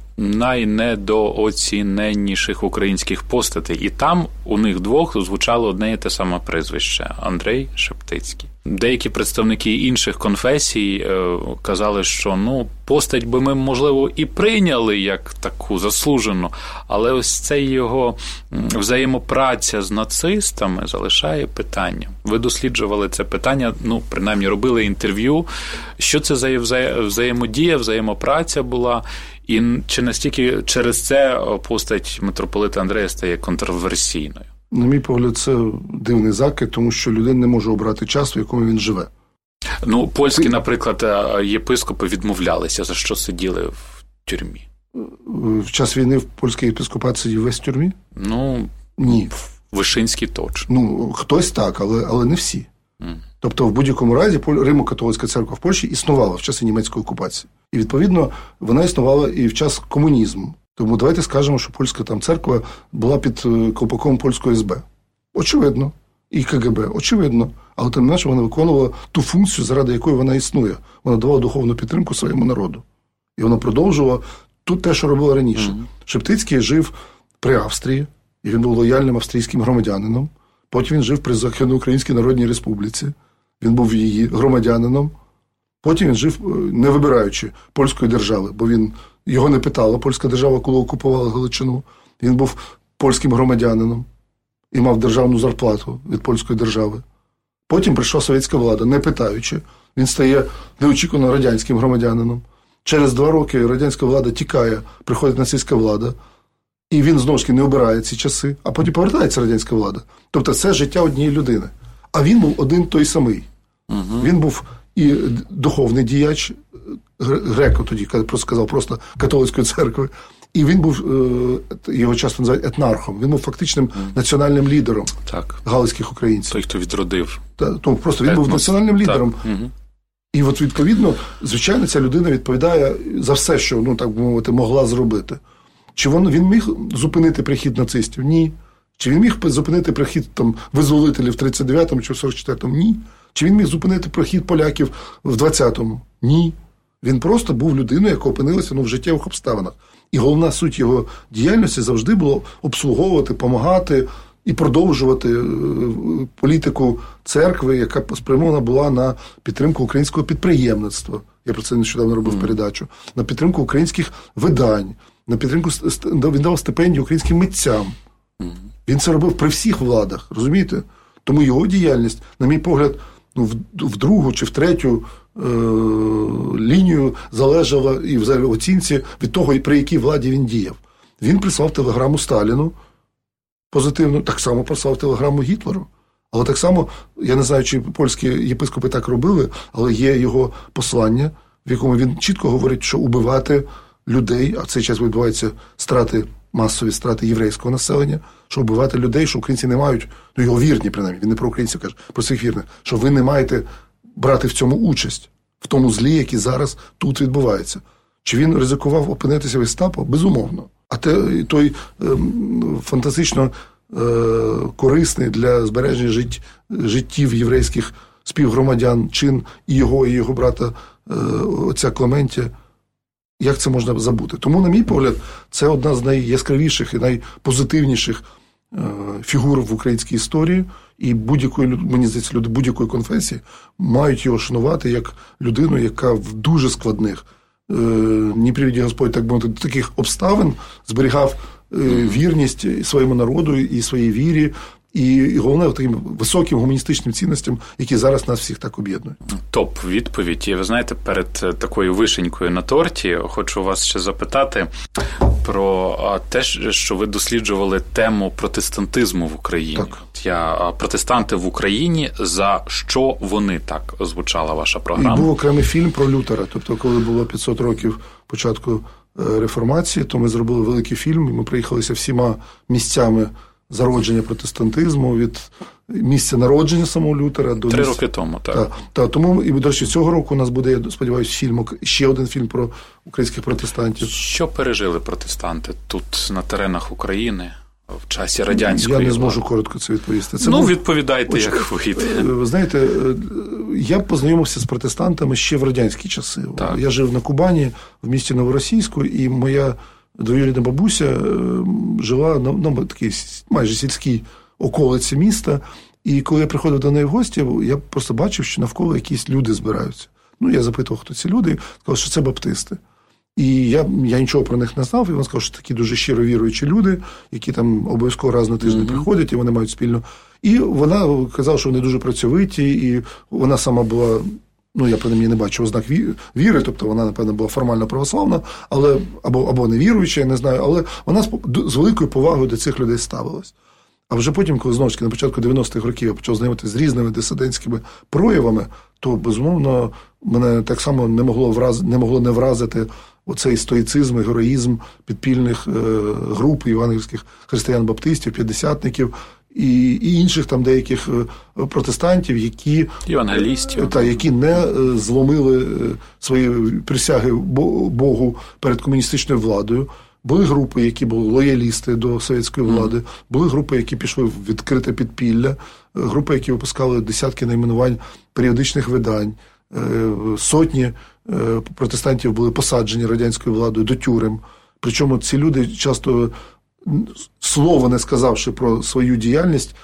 найнедооціненніших українських постатей. І там у них двох звучало одне і те саме прізвище – Андрей Шептицький. Деякі представники інших конфесій казали, що постать би ми, можливо, і прийняли як таку заслужену, але ось це його взаємопраця з нацистами залишає питанням. Ви досліджували це питання, принаймні робили інтерв'ю. Що це за взаємодія, взаємопраця була? І чи настільки через це постать митрополита Андрея стає контроверсійною? На мій погляд, це дивний закид, тому що людина не може обрати час, в якому він живе. Польські, наприклад, єпископи відмовлялися, за що сиділи в тюрмі. В час війни в польський єпископат сидів весь в тюрмі? Ні. Вишинський точно. Хтось так, але не всі. Тобто, в будь-якому разі, Римо-католицька церква в Польщі існувала в часи німецької окупації. І, відповідно, вона існувала і в час комунізму. Тому давайте скажемо, що польська там церква була під колпаком польської СБ. Очевидно. І КГБ. Очевидно. Але тим не менше вона виконувала ту функцію, заради якої вона існує. Вона давала духовну підтримку своєму народу. І вона продовжувала тут те, що робила раніше. Шептицький жив при Австрії, і він був лояльним австрійським громадянином. Потім він жив при Західноукраїнській Народній Республіці. Він був її громадянином. Потім він жив, не вибираючи польської держави, бо його не питала польська держава, коли окупувала Галичину. Він був польським громадянином і мав державну зарплату від польської держави. Потім прийшла совєтська влада, не питаючи. Він стає неочікувано радянським громадянином. Через 2 роки радянська влада тікає, приходить нацистська влада, і він, знову ж таки, не обирає ці часи, а потім повертається радянська влада. Тобто це життя однієї людини. А він був один той самий. Він був і духовний діяч, греко тоді, сказав просто католицької церкви, і він був, його часто називають етнархом, він був фактичним національним лідером галицьких українців. Той, хто відродив. Просто він був національним лідером. І відповідно, звичайно, ця людина відповідає за все, що, так би мовити, могла зробити. Чи він міг зупинити прихід нацистів? Ні. Чи він міг зупинити прихід визволителів в 39-му чи в 44-му? Ні. Чи він міг зупинити прихід поляків в 20-му? Ні. Він просто був людиною, яка опинилася в життєвих обставинах. І головна суть його діяльності завжди було обслуговувати, допомагати і продовжувати політику церкви, яка спрямована була на підтримку українського підприємництва. Я про це нещодавно робив передачу. На підтримку українських видань, на підтримку, він дав стипендію українським митцям. Він це робив при всіх владах, розумієте? Тому його діяльність, на мій погляд, в другу чи в третю лінію залежала і в оцінці від того, при якій владі він діяв. Він прислав телеграму Сталіну позитивно, так само послав телеграму Гітлеру. Але так само, я не знаю, чи польські єпископи так робили, але є його послання, в якому він чітко говорить, що убивати людей, а в цей час відбуваються масові страти єврейського населення, що вбивати людей, що українці не мають, його вірні, принаймні, він не про українців каже, про своїх вірних, що ви не маєте брати в цьому участь, в тому злі, який зараз тут відбувається. Чи він ризикував опинитися в гестапо? Безумовно. А той фантастично корисний для збереження життів єврейських співгромадян чин і його брата отця Клементія, як це можна забути? Тому, на мій погляд, це одна з найяскравіших і найпозитивніших фігур в українській історії, і мені здається, люди будь-якої конфесії мають його шанувати як людину, яка в дуже складних, не привіді Господь, так мовити, до таких обставин зберігав вірність своєму народу і своїй вірі, і головне, таким високим гуманістичним цінностям, які зараз нас всіх так об'єднують. Топ-відповідь. І ви знаєте, перед такою вишенькою на торті хочу вас ще запитати про те, що ви досліджували тему протестантизму в Україні. Так. Протестанти в Україні, за що вони, так звучала ваша програма. І був окремий фільм про Лютера. Тобто, коли було 500 років початку реформації, то ми зробили великий фільм, і ми приїхалися всіма місцями зародження протестантизму, від місця народження самого Лютера до 3 роки тому, так. Так, тому, і, до речі, цього року у нас буде, я сподіваюся, ще один фільм про українських протестантів. Що пережили протестанти тут, на теренах України, в часі радянської влади? Я не зможу коротко це відповісти. Відповідайте, як вийде. Ви знаєте, я познайомився з протестантами ще в радянські часи. Так. Я жив на Кубані, в місті Новоросійську, і моя двоюрідна бабуся жила на такій майже сільській околиці міста, і коли я приходив до неї в гості, я просто бачив, що навколо якісь люди збираються. Я запитував, хто ці люди, сказав, що це баптисти. І я нічого про них не знав, і він сказав, що такі дуже щиро віруючі люди, які там обов'язково раз на тиждень приходять, і вони мають спільно. І вона казала, що вони дуже працьовиті, і вона сама була... я, принаймні, не бачу ознак віри, тобто вона, напевно, була формально православна, але або не віруюча, я не знаю, але вона з великою повагою до цих людей ставилась. А вже потім, коли, знову ж таки, на початку 90-х років я почав знайомитися з різними дисидентськими проявами, то, безумовно, мене так само не могло не вразити оцей стоїцизм і героїзм підпільних груп євангельських християн-баптистів, п'ятдесятників, і інших там деяких протестантів, які евангелістів, які не зломили свої присяги Богу перед комуністичною владою. Були групи, які були лоялісти до совєтської влади, були групи, які пішли в відкрите підпілля, групи, які випускали десятки найменувань періодичних видань, сотні протестантів були посаджені радянською владою до тюрем. Причому ці люди часто, слово не сказавши про свою діяльність,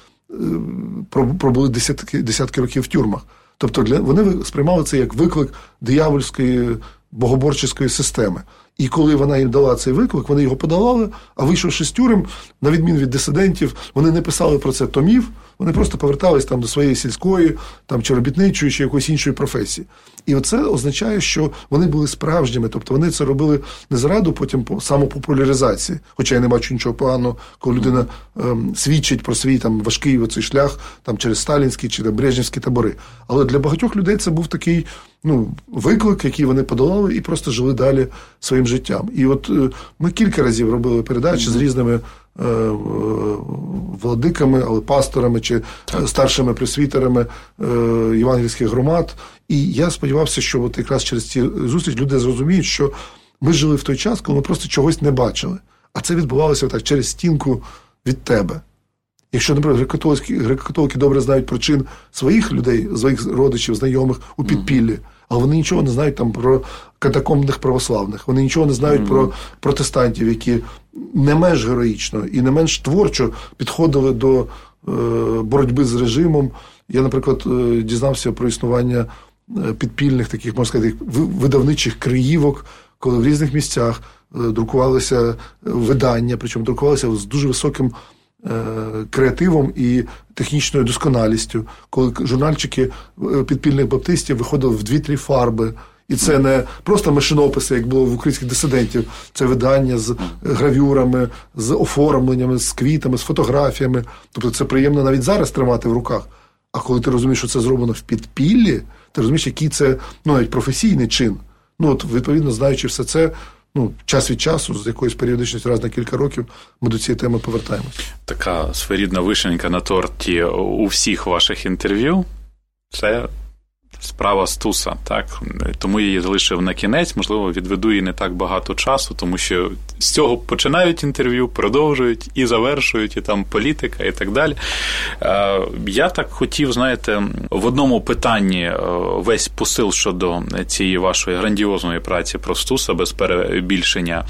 пробули десятки років в тюрмах. Тобто вони сприймали це як виклик диявольської богоборчої системи. І коли вона їм дала цей виклик, вони його подолали, а вийшовши з тюрем, на відміну від дисидентів, вони не писали про це томів, вони просто повертались там до своєї сільської, там, чи робітничої, чи якоїсь іншої професії. І оце означає, що вони були справжніми, тобто вони це робили не заради потім самопопуляризації, хоча я не бачу нічого поганого, коли людина свідчить про свій там важкий оцей шлях там, через сталінські чи там, брежнівські табори. Але для багатьох людей це був такий виклик, який вони подолали і просто жили далі своїм життям. І от ми кілька разів робили передачі з різними владиками, але пасторами чи старшими пресвітерами євангельських громад. І я сподівався, що от якраз через ці зустрічі люди зрозуміють, що ми жили в той час, коли ми просто чогось не бачили. А це відбувалося так через стінку від тебе. Якщо, наприклад, греко-католики добре знають причин своїх людей, своїх родичів, знайомих у підпіллі, але вони нічого не знають там про катакомбних православних, вони нічого не знають про протестантів, які не менш героїчно і не менш творчо підходили до боротьби з режимом. Я, наприклад, дізнався про існування підпільних таких, можна сказати, видавничих криївок, коли в різних місцях друкувалися видання, причому друкувалися з дуже високим креативом і технічною досконалістю, коли журнальчики підпільних баптистів виходили в 2-3 фарби. І це не просто машинописи, як було в українських дисидентів, це видання з гравюрами, з оформленнями, з квітами, з фотографіями. Тобто це приємно навіть зараз тримати в руках. А коли ти розумієш, що це зроблено в підпіллі, ти розумієш, який це навіть професійний чин. Відповідно, знаючи все це, час від часу, з якоюсь періодичністю, раз на кілька років, ми до цієї теми повертаємося. Така своєрідна вишенька на торті у всіх ваших інтерв'ю – це Справа Стуса, так. Тому я її залишив на кінець, можливо, відведу їй не так багато часу, тому що з цього починають інтерв'ю, продовжують і завершують, і там політика, і так далі. Я так хотів, знаєте, в одному питанні весь посил щодо цієї вашої грандіозної праці про Стуса, без перебільшення,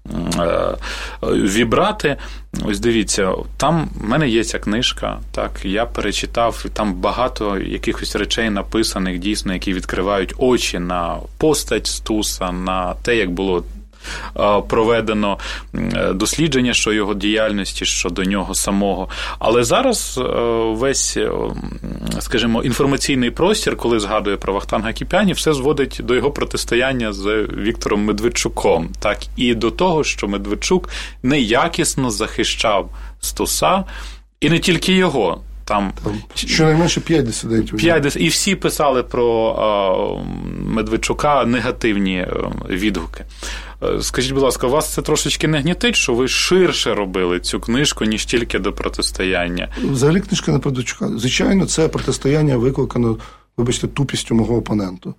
вібрати. Ось дивіться, там в мене є ця книжка, так, я перечитав, там багато якихось речей написаних, дійсно, які відкривають очі на постать Стуса, на те, як було проведено дослідження щодо його діяльності, щодо нього самого. Але зараз весь, скажімо, інформаційний простір, коли згадує про Вахтанга Кіпіані, все зводить до його протистояння з Віктором Медведчуком. Так, і до того, що Медведчук неякісно захищав Стуса, і не тільки його. Там щонайменше 5 дисидентів. І всі писали про Медведчука негативні відгуки. Скажіть, будь ласка, вас це трошечки не гнітить, що ви ширше робили цю книжку, ніж тільки до протистояння? Взагалі книжка не про Медведчука. Звичайно, це протистояння викликано, вибачте, тупістю мого опоненту.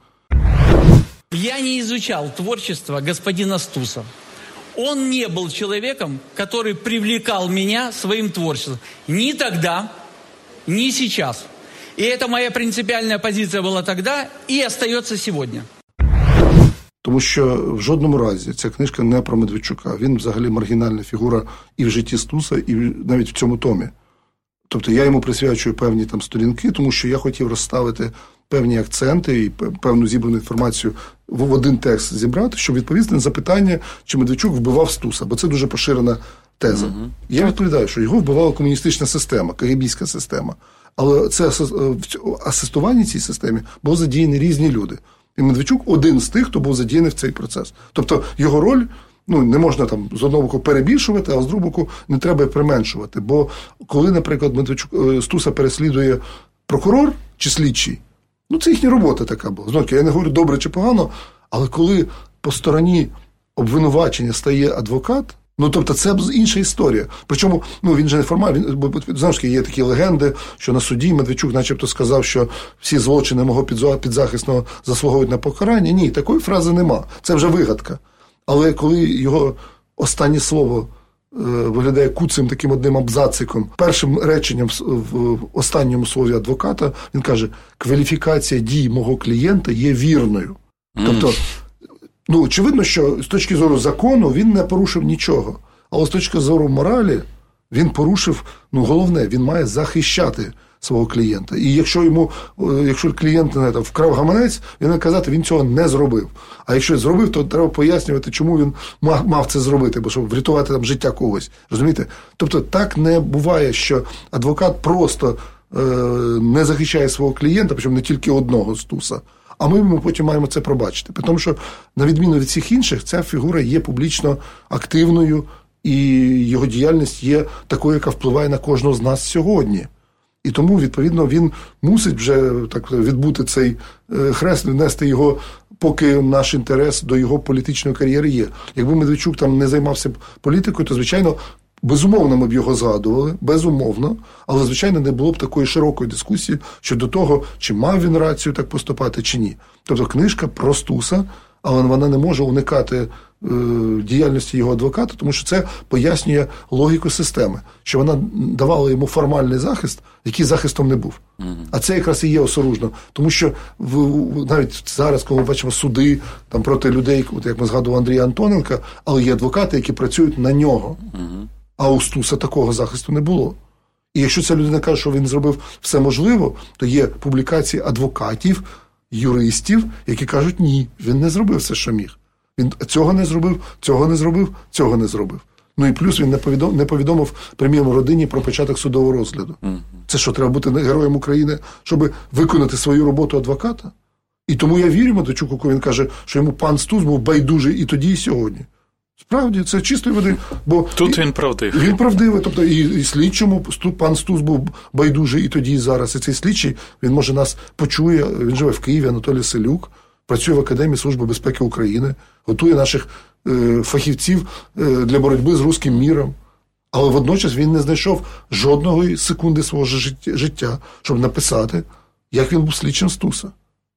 Я не изучал творчество господина Стуса. Он не был человеком, который привлекал меня своим творчеством. Ни тогда, ни сейчас. И это моя принципиальная позиция была тогда и остается сегодня. Тому що в жодному разі ця книжка не про Медведчука. Він взагалі маргінальна фігура і в житті Стуса, і навіть в цьому томі. Тобто я йому присвячую певні там сторінки, тому що я хотів розставити певні акценти і певну зібрану інформацію в один текст зібрати, щоб відповісти на запитання, чи Медведчук вбивав Стуса, бо це дуже поширена теза. Я відповідаю, що його вбивала комуністична система, КГБська система. Але це в асистуванні цій системі були задіяні різні люди. І Медведчук один з тих, хто був задіяний в цей процес. Тобто його роль, не можна там з одного боку перебільшувати, а з другого боку не треба применшувати. Бо коли, наприклад, Стуса переслідує прокурор чи слідчий, це їхня робота така була. Знову, я не говорю добре чи погано, але коли по стороні обвинувачення стає адвокат, тобто це інша історія. Причому, він же не формальний, бо, знаєш, є такі легенди, що на суді Медведчук начебто сказав, що всі злочини мого підзахисного заслуговують на покарання. Ні, такої фрази нема. Це вже вигадка. Але коли його останнє слово виглядає куцим таким одним абзациком, першим реченням в останньому слові адвоката, він каже, кваліфікація дій мого клієнта є вірною. Тобто, очевидно, що з точки зору закону він не порушив нічого. Але з точки зору моралі він порушив, головне, він має захищати свого клієнта. І якщо клієнт вкрав гаманець, він має казати, він цього не зробив. А якщо зробив, то треба пояснювати, чому він мав це зробити, бо щоб врятувати там життя когось. Розумієте? Тобто так не буває, що адвокат просто не захищає свого клієнта, причому не тільки одного Стуса. А ми потім маємо це пробачити. Тому що, на відміну від всіх інших, ця фігура є публічно активною, і його діяльність є такою, яка впливає на кожного з нас сьогодні. І тому, відповідно, він мусить вже так відбути цей хрест, нести його, поки наш інтерес до його політичної кар'єри є. Якби Медведчук там не займався політикою, то, звичайно, безумовно ми б його згадували, безумовно, але, звичайно, не було б такої широкої дискусії щодо того, чи мав він рацію так поступати, чи ні. Тобто книжка про Стуса, але вона не може уникати діяльності його адвоката, тому що це пояснює логіку системи, що вона давала йому формальний захист, який захистом не був. А це якраз і є осоружно. Тому що навіть зараз, коли ми бачимо суди там, проти людей, як ми згадували Андрія Антоненка, але є адвокати, які працюють на нього. А у Стуса такого захисту не було. І якщо ця людина каже, що він зробив все можливо, то є публікації адвокатів, юристів, які кажуть, ні, він не зробив все, що міг. Він цього не зробив, цього не зробив, цього не зробив. І плюс він не повідомив прем'єрній родині про початок судового розгляду. Це що, треба бути героєм України, щоб виконати свою роботу адвоката? І тому я вірю Медведчуку, коли він каже, що йому пан Стус був байдужий і тоді, і сьогодні. Справді, це чистої води. Бо тут він правдивий. Він правдивий. Тобто і слідчому пан Стус був байдужий і тоді, і зараз. І цей слідчий, він, може, нас почує. Він живе в Києві, Анатолій Селюк, працює в Академії Служби безпеки України, готує наших фахівців для боротьби з руським міром. Але водночас він не знайшов жодної секунди свого життя, щоб написати, як він був слідчим Стуса.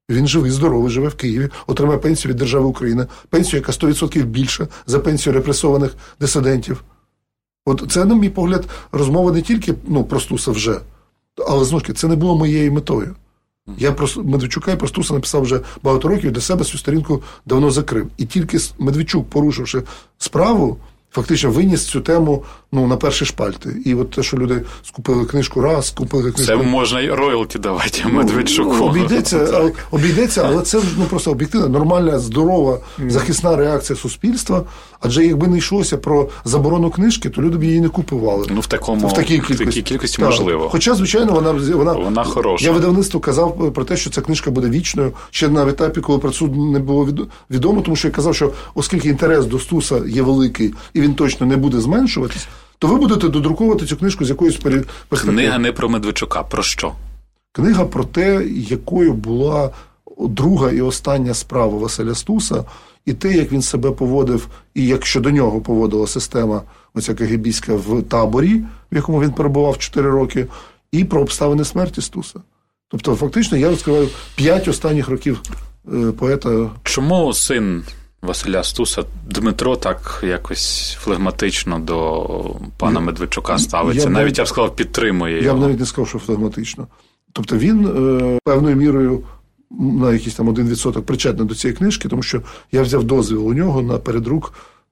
Він живий, здоровий, живе в Києві, отримає пенсію від держави України, пенсію, яка 100% більша за пенсію репресованих дисидентів. От це, на мій погляд, розмова не тільки про Стуса вже, але, знову ж таки, це не було моєю метою. Я про Медведчука і про Стуса написав вже багато років, для себе цю сторінку давно закрив. І тільки Медведчук, порушивши справу, фактично виніс цю тему на перші шпальти. І от те, що люди скупили книжку раз, скупили книжку... Це можна і роялті давати Медведчуку. Обійдеться, але це просто об'єктивна, нормальна, здорова, захисна реакція суспільства. Адже якби не йшлося про заборону книжки, то люди б її не купували. В такій кількості можливо. Хоча, звичайно, вона хороша. Я видавництву казав про те, що ця книжка буде вічною, ще на етапі, коли про суд не було відомо, тому що я казав, що оскільки інтерес до Стуса є великий, і він точно не буде зменшуватись, то ви будете додруковувати цю книжку з якоюсь перспективою. Книга не про Медведчука. Про що? Книга про те, якою була друга і остання справа Василя Стуса, і те, як він себе поводив, і як щодо нього поводила система оця КГБська в таборі, в якому він перебував 4 роки, і про обставини смерті Стуса. Тобто, фактично, я розкриваю 5 останніх років поета. Чому син Василя Стуса Дмитро так якось флегматично до пана Медведчука ставиться? Навіть, я б сказав, підтримує його. Я б навіть не сказав, що флегматично. Тобто він певною мірою на якийсь там 1% причетний до цієї книжки, тому що я взяв дозвіл у нього на передрук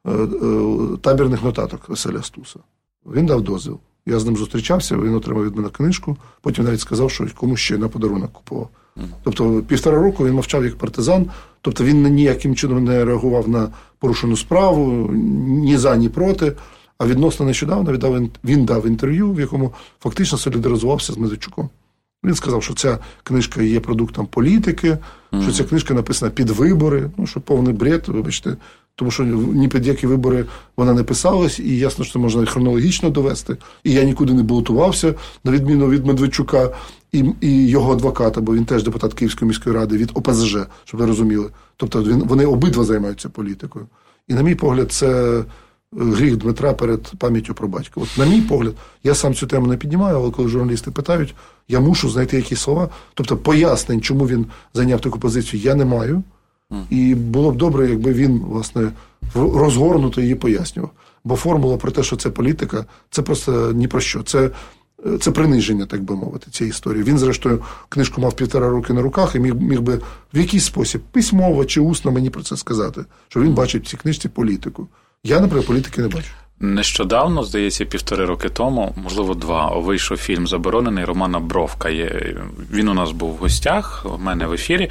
табірних нотаток Василя Стуса. Він дав дозвіл. Я з ним зустрічався, він отримав від мене книжку, потім навіть сказав, що комусь ще на подарунок купував. Тобто 1,5 року він мовчав як партизан, тобто він ніяким чином не реагував на порушену справу, ні за, ні проти, а відносно нещодавно він дав інтерв'ю, в якому фактично солідаризувався з Медведчуком. Він сказав, що ця книжка є продуктом політики, що ця книжка написана під вибори, що повний бред, вибачте, тому що ні під які вибори вона не писалась, і ясно, що це можна хронологічно довести. І я нікуди не балотувався, на відміну від Медведчука і його адвоката, бо він теж депутат Київської міської ради, від ОПЗЖ, щоб ви розуміли. Тобто вони обидва займаються політикою. І, на мій погляд, це гріх Дмитра перед пам'яттю про батька. От, на мій погляд, я сам цю тему не піднімаю, але коли журналісти питають, я мушу знайти якісь слова. Тобто пояснень, чому він зайняв таку позицію, я не маю. І було б добре, якби він, власне, розгорнуто її пояснював. Бо формула про те, що це політика, це просто ні про що. Це приниження, так би мовити, цієї історії. Він, зрештою, книжку мав 1,5 роки на руках і міг би в якийсь спосіб, письмово чи усно мені про це сказати, що він бачить в цій книжці політику. Я, наприклад, політики не бачу. Нещодавно, здається, 1,5 роки тому, можливо, 2, вийшов фільм «Заборонений» Романа Бровка. Він у нас був в гостях, у мене в ефірі.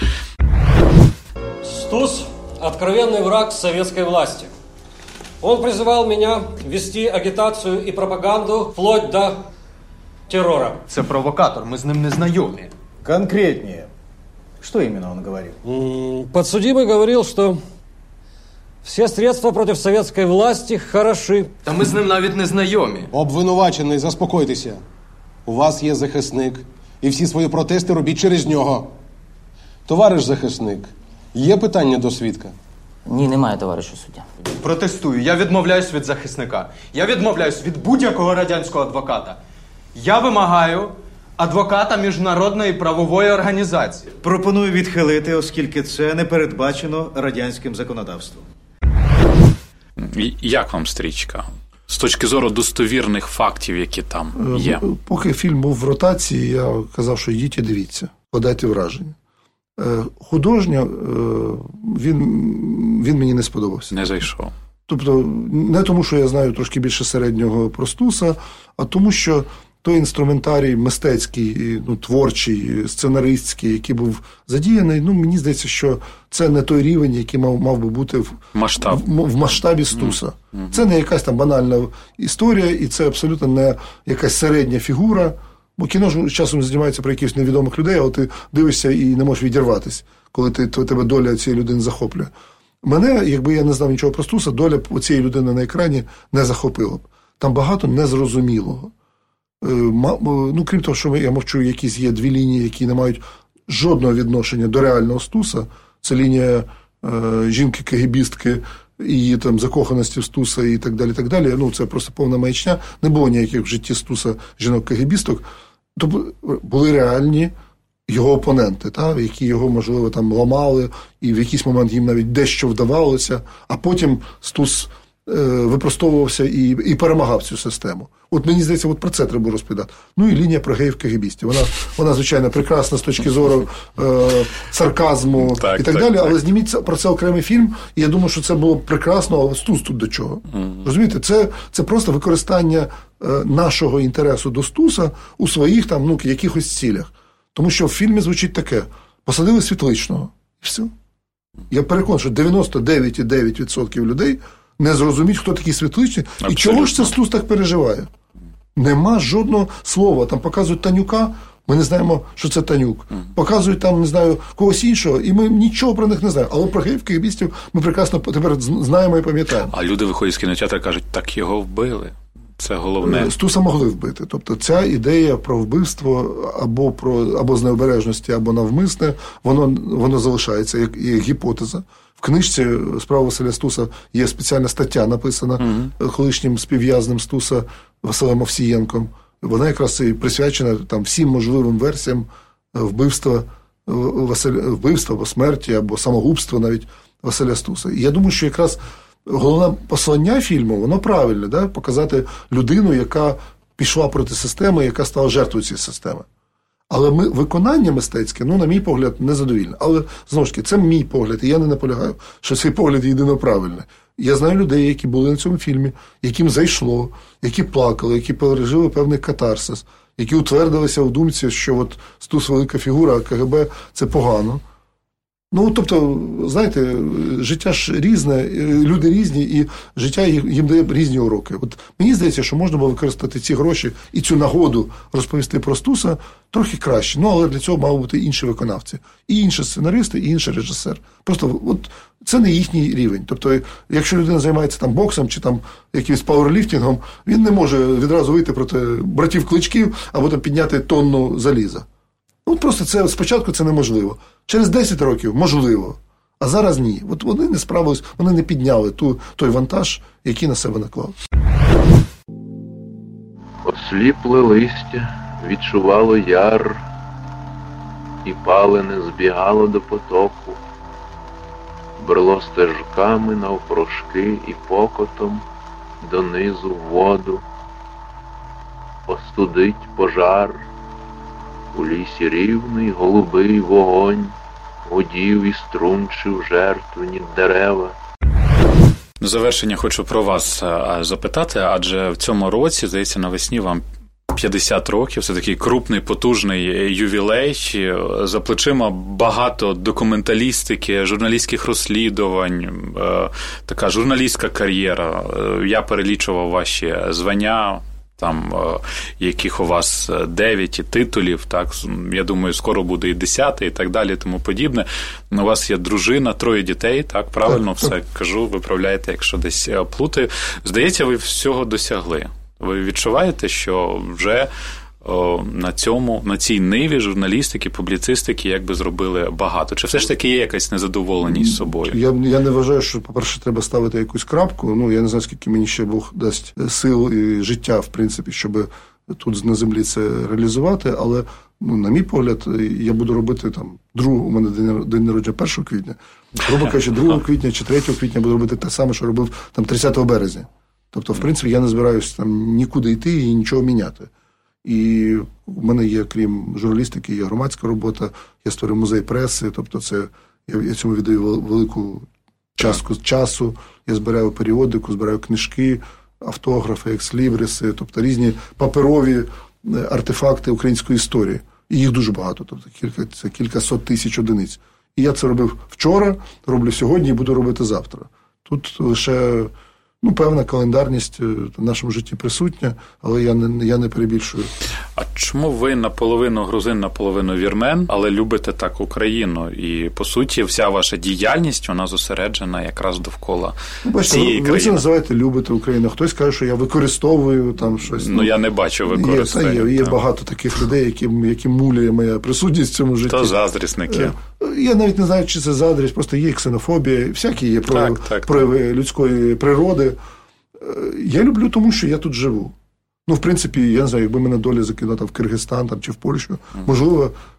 Стус – откровенный враг советской власти. Он призывал меня вести агитацию и пропаганду вплоть до террора. Це провокатор, мы с ним не знайомі. Конкретнее. Что именно он говорил? Подсудимый говорил, что все средства против советской власти хороши. Та ми з ним навіть не знайомі. Обвинувачений, заспокойтеся. У вас є захисник, і всі свої протести робіть через нього. Товариш захисник, є питання до свідка? Ні, немає, товаришу суддя. Протестую. Я відмовляюсь від захисника. Я відмовляюсь від будь-якого радянського адвоката. Я вимагаю адвоката міжнародної правової організації. Пропоную відхилити, оскільки це не передбачено радянським законодавством. Як вам стрічка? З точки зору достовірних фактів, які там є. Поки фільм був в ротації, я казав, що йдіть і дивіться, подайте враження. Художньо він мені не сподобався. Не зайшов. Тобто, не тому, що я знаю трошки більше середнього про Стуса, а тому, що той інструментарій мистецький, творчий, сценаристський, який був задіяний, мені здається, що це не той рівень, який мав би бути в масштабі Стуса. Це не якась там банальна історія, і це абсолютно не якась середня фігура. Бо кіно ж часом знімається про якихось невідомих людей, але ти дивишся і не можеш відірватися, коли тебе доля цієї людини захоплює. Мене, якби я не знав нічого про Стуса, доля цієї людини на екрані не захопила б. Там багато незрозумілого. Крім того, що я мовчу, якісь є 2 лінії, які не мають жодного відношення до реального Стуса. Це лінія жінки-кегебістки, її там закоханості в Стуса і так далі, так далі. Це просто повна маячня. Не було ніяких в житті Стуса жінок-кегебісток. Тобто були реальні його опоненти, які його, можливо, там ламали, і в якийсь момент їм навіть дещо вдавалося, а потім Стус випростовувався і перемагав цю систему. От мені здається, от про це треба розповідати. Ну і лінія про геїв-кагебістів. Вона, звичайно, прекрасна з точки зору сарказму і так далі, але зніміть про це окремий фільм, і я думаю, що це було прекрасно, але Стус тут до чого? Розумієте, це просто використання нашого інтересу до Стуса у своїх там, якихось цілях. Тому що в фільмі звучить таке: посадили Світличного, і все. Я переконаний, що 99,9% людей не зрозуміють, хто такий Світличний, і чого ж це Стус так переживає. Нема жодного слова. Там показують Танюка, ми не знаємо, що це Танюк. Показують там, не знаю, когось іншого, і ми нічого про них не знаємо. Але про геїв-кагебістів ми прекрасно тепер знаємо і пам'ятаємо. А люди виходять з кінотеатру і кажуть, так його вбили. Це головне. Стуса могли вбити. Тобто ця ідея про вбивство або з необережності, або навмисне, воно залишається як гіпотеза. В книжці «Справа Василя Стуса» є спеціальна стаття, написана колишнім співв'язним Стуса Василем Овсієнком. Вона якраз і присвячена там всім можливим версіям вбивства або смерті, або самогубства навіть Василя Стуса. І я думаю, що якраз головне послання фільму, воно правильне, показати людину, яка пішла проти системи, яка стала жертвою цієї системи. Але виконання мистецьке, на мій погляд, незадовільне. Але, знову ж таки, це мій погляд, і я не наполягаю, що цей погляд єдино правильний. Я знаю людей, які були на цьому фільмі, яким зайшло, які плакали, які пережили певний катарсис, які утвердилися у думці, що от Стус велика фігура, а КГБ – це погано. Тобто, знаєте, життя ж різне, люди різні, і життя їм дає різні уроки. От мені здається, що можна було використати ці гроші і цю нагоду розповісти про Стуса трохи краще. Але для цього мали бути інші виконавці. І інші сценаристи, і інший режисер. Просто це не їхній рівень. Тобто, якщо людина займається там боксом чи там якимось пауерліфтингом, він не може відразу вийти проти братів Кличків або там підняти тонну заліза. Просто це спочатку це неможливо. Через 10 років можливо, а зараз ні. От вони не справились, вони не підняли той вантаж, який на себе наклав. Осліпле листя відчувало яр, і палене збігало до потоку, брело стежками навпрошки і покотом донизу в воду. Остудить пожар. У лісі рівний голубий вогонь гудів і струнчив жертвені дерева. На завершення хочу про вас запитати, адже в цьому році, здається, навесні вам 50 років, це такий крупний, потужний ювілей, за плечима багато документалістики, журналістських розслідувань, така журналістська кар'єра. Я перелічував ваші звання, там, яких у вас 9 титулів, так, я думаю, скоро буде і 10, і так далі, і тому подібне. У вас є дружина, 3 дітей, так, правильно все кажу, виправляєте, якщо десь плутаю. Здається, ви всього досягли. Ви відчуваєте, що вже на цій ниві журналістики, публіцистики якби зробили багато? Чи все ж таки є якась незадоволеність собою? Я не вважаю, що, по-перше, треба ставити якусь крапку. Я не знаю, скільки мені ще Бог дасть сил і життя, в принципі, щоб тут на землі це реалізувати. Але, на мій погляд, я буду робити там у мене день народження 1 квітня. Грубо кажучи, 2 квітня чи 3 квітня буду робити те саме, що робив там 30 березня. Тобто, в принципі, я не збираюся там нікуди йти і нічого міняти. І в мене є, крім журналістики, є громадська робота, я створив музей преси, тобто це я цьому віддаю велику частку часу, я збираю періодику, збираю книжки, автографи, екслібриси, тобто різні паперові артефакти української історії. І їх дуже багато, тобто це кількасот тисяч одиниць. І я це робив вчора, роблю сьогодні і буду робити завтра. Тут лише певна календарність в нашому житті присутня, але я не перебільшую. А чому ви наполовину грузин, наполовину вірмен, але любите так Україну? І, по суті, вся ваша діяльність, вона зосереджена якраз довкола цієї країни. Ви це називаєте «любите Україну». Хтось каже, що я використовую там щось. Я не бачу використання. Є багато таких людей, які муляє моя присутність в цьому житті. То заздрісники. Я навіть не знаю, чи це заздрість, просто є ксенофобія, всякі є прояви людської природи. Я люблю тому, що я тут живу. В принципі, я не знаю, якби мене доля закинула в Киргизстан чи в Польщу, можливо,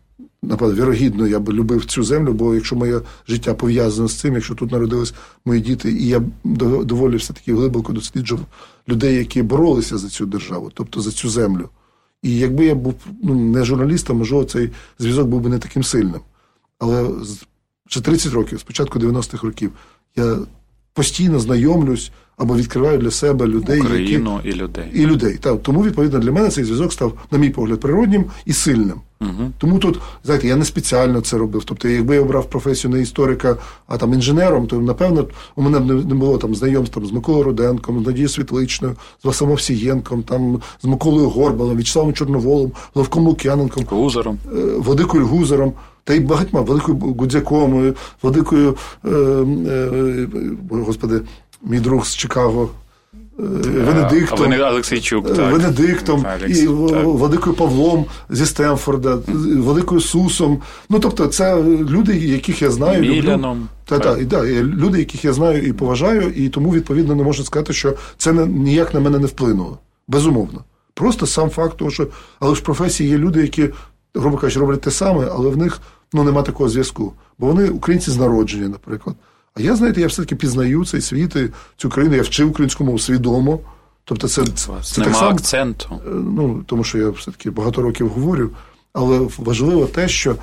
напевно, вірогідно, я би любив цю землю, бо якщо моє життя пов'язане з цим, якщо тут народились мої діти, і я доволі все-таки глибоко досліджував людей, які боролися за цю державу, тобто за цю землю. І якби я був не журналістом, можливо, цей зв'язок був би не таким сильним. Але вже 30 років, з початку 90-х років, я постійно знайомлюсь або відкриваю для себе людей, Україну і людей. І людей. Так, тому, відповідно, для мене цей зв'язок став, на мій погляд, природнім і сильним. Угу. Тому тут, знаєте, я не спеціально це робив. Тобто, якби я обрав професію не історика, а там інженером, то, напевно, у мене не було там знайомств там, з Миколою Руденком, з Надією Світличною, з Василем Овсієнком, там, з Миколою Горбалом, В'ячеславом Чорноволом, Левком Лук'яненком, Гузаром, Владикою Гузаром, та й багатьма, Великою Гудзяком, Владикою, господи, мій друг з Чикаго, Венедиктом, Венедиктом, і Владикою Павлом зі Стемфорда, Владикою Сусом. Ну, тобто, це люди, яких я знаю, Міляном. Люди, яких я знаю і поважаю, і тому, відповідно, не можу сказати, що це ніяк на мене не вплинуло. Безумовно. Просто сам факт того, що... Але ж в професії є люди, які, грубо кажучи, роблять те саме, але в них нема такого зв'язку. Бо вони українці з народження, наприклад. А я, знаєте, я все-таки пізнаю цей світ, і цю країну, я вчив українську мову свідомо. Тобто це нема так само, акценту. Тому що я все-таки багато років говорю, але важливо те, що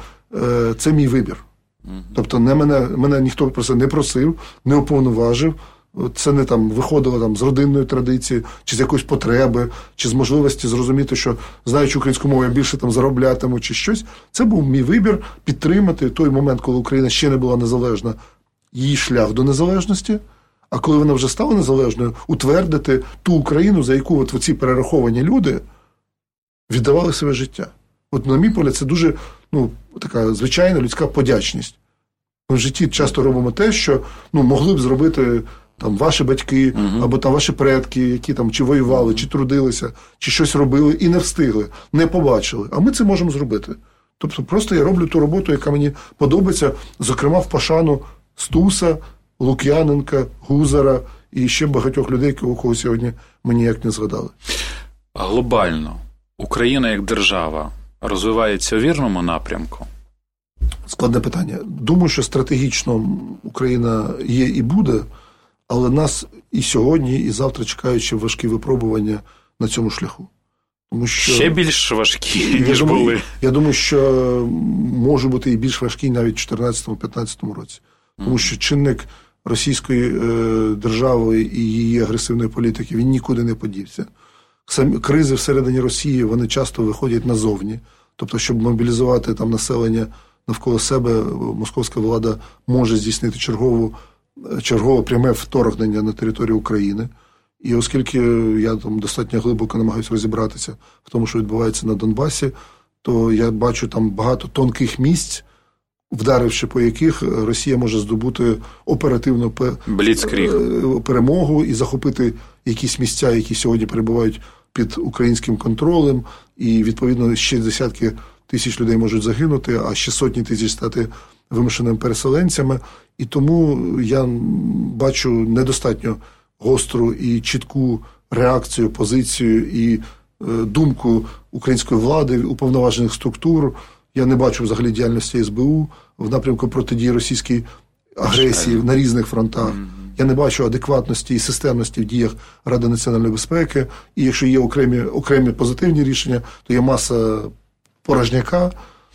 це мій вибір. Тобто мене ніхто про це не просив, не уповноважив. Це не там виходило там з родинної традиції, чи з якоїсь потреби, чи з можливості зрозуміти, що, знаючи українську мову, я більше там зароблятиму, чи щось. Це був мій вибір підтримати той момент, коли Україна ще не була незалежна, її шлях до незалежності, а коли вона вже стала незалежною, утвердити ту Україну, за яку от ці перераховані люди віддавали своє життя. От, на мій погляд, це дуже така звичайна людська подячність. Ми в житті часто робимо те, що могли б зробити там ваші батьки, або там ваші предки, які там чи воювали, чи трудилися, чи щось робили і не встигли, не побачили. А ми це можемо зробити. Тобто просто я роблю ту роботу, яка мені подобається, зокрема в пошану Стуса, Лук'яненка, Гузара і ще багатьох людей, кого сьогодні ми ніяк не згадали. Глобально Україна як держава розвивається у вірному напрямку? Складне питання. Думаю, що стратегічно Україна є і буде, але нас і сьогодні, і завтра чекають важкі випробування на цьому шляху. Тому що, ще більш важкі, ніж були. Я думаю, що може бути і більш важкі навіть в 2014-2015 році. Тому що чинник російської держави і її агресивної політики, він нікуди не подівся. Кризи всередині Росії, вони часто виходять назовні. Тобто, щоб мобілізувати там населення навколо себе, московська влада може здійснити чергове пряме вторгнення на територію України. І оскільки я там достатньо глибоко намагаюся розібратися в тому, що відбувається на Донбасі, то я бачу там багато тонких місць, вдаривши по яких Росія може здобути оперативну перемогу і захопити якісь місця, які сьогодні перебувають під українським контролем, і, відповідно, ще десятки тисяч людей можуть загинути, а ще сотні тисяч стати вимушеними переселенцями. І тому я бачу недостатньо гостру і чітку реакцію, позицію і думку української влади, уповноважених структур. Я не бачу взагалі діяльності СБУ в напрямку протидії російській агресії на різних фронтах. Я не бачу адекватності і системності в діях Ради національної безпеки. І якщо є окремі позитивні рішення, то є маса порожняка.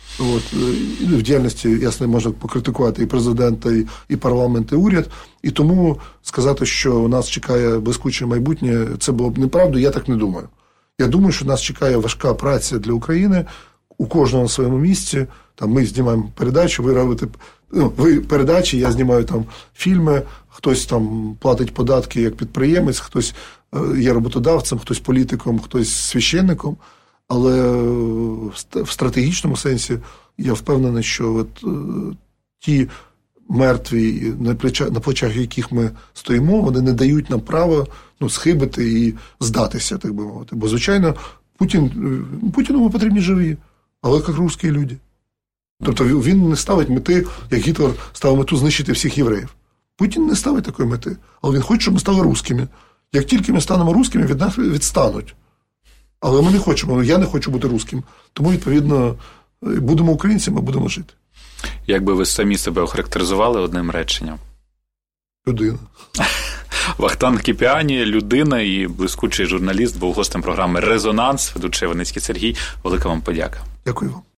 В діяльності, ясно, можна покритикувати і президента, і парламент, і уряд. І тому сказати, що нас чекає блискуче майбутнє, це було б неправда, я так не думаю. Я думаю, що нас чекає важка праця для України, у кожного на своєму місці. Там ми знімаємо передачу, ви передачі, я знімаю там фільми, хтось там платить податки як підприємець, хтось є роботодавцем, хтось політиком, хтось священником. Але в стратегічному сенсі я впевнений, що ті мертві, на плечах яких ми стоїмо, вони не дають нам права схибити і здатися, так би мовити. Бо, звичайно, Путіну потрібні живі, але як русські люди. Тобто він не ставить мети, як Гітлер ставив мету знищити всіх євреїв. Путін не ставить такої мети, але він хоче, щоб ми стали русскими. Як тільки ми станемо русскими, від нас відстануть. Але ми не хочемо, я не хочу бути русским. Тому, відповідно, будемо українцями, будемо жити. Як би ви самі себе охарактеризували одним реченням? Людина. Вахтанг Кіпіані, людина і блискучий журналіст, був гостем програми «Резонанс», ведучий Іваницький Сергій. Велика вам подяка. Дякую вам.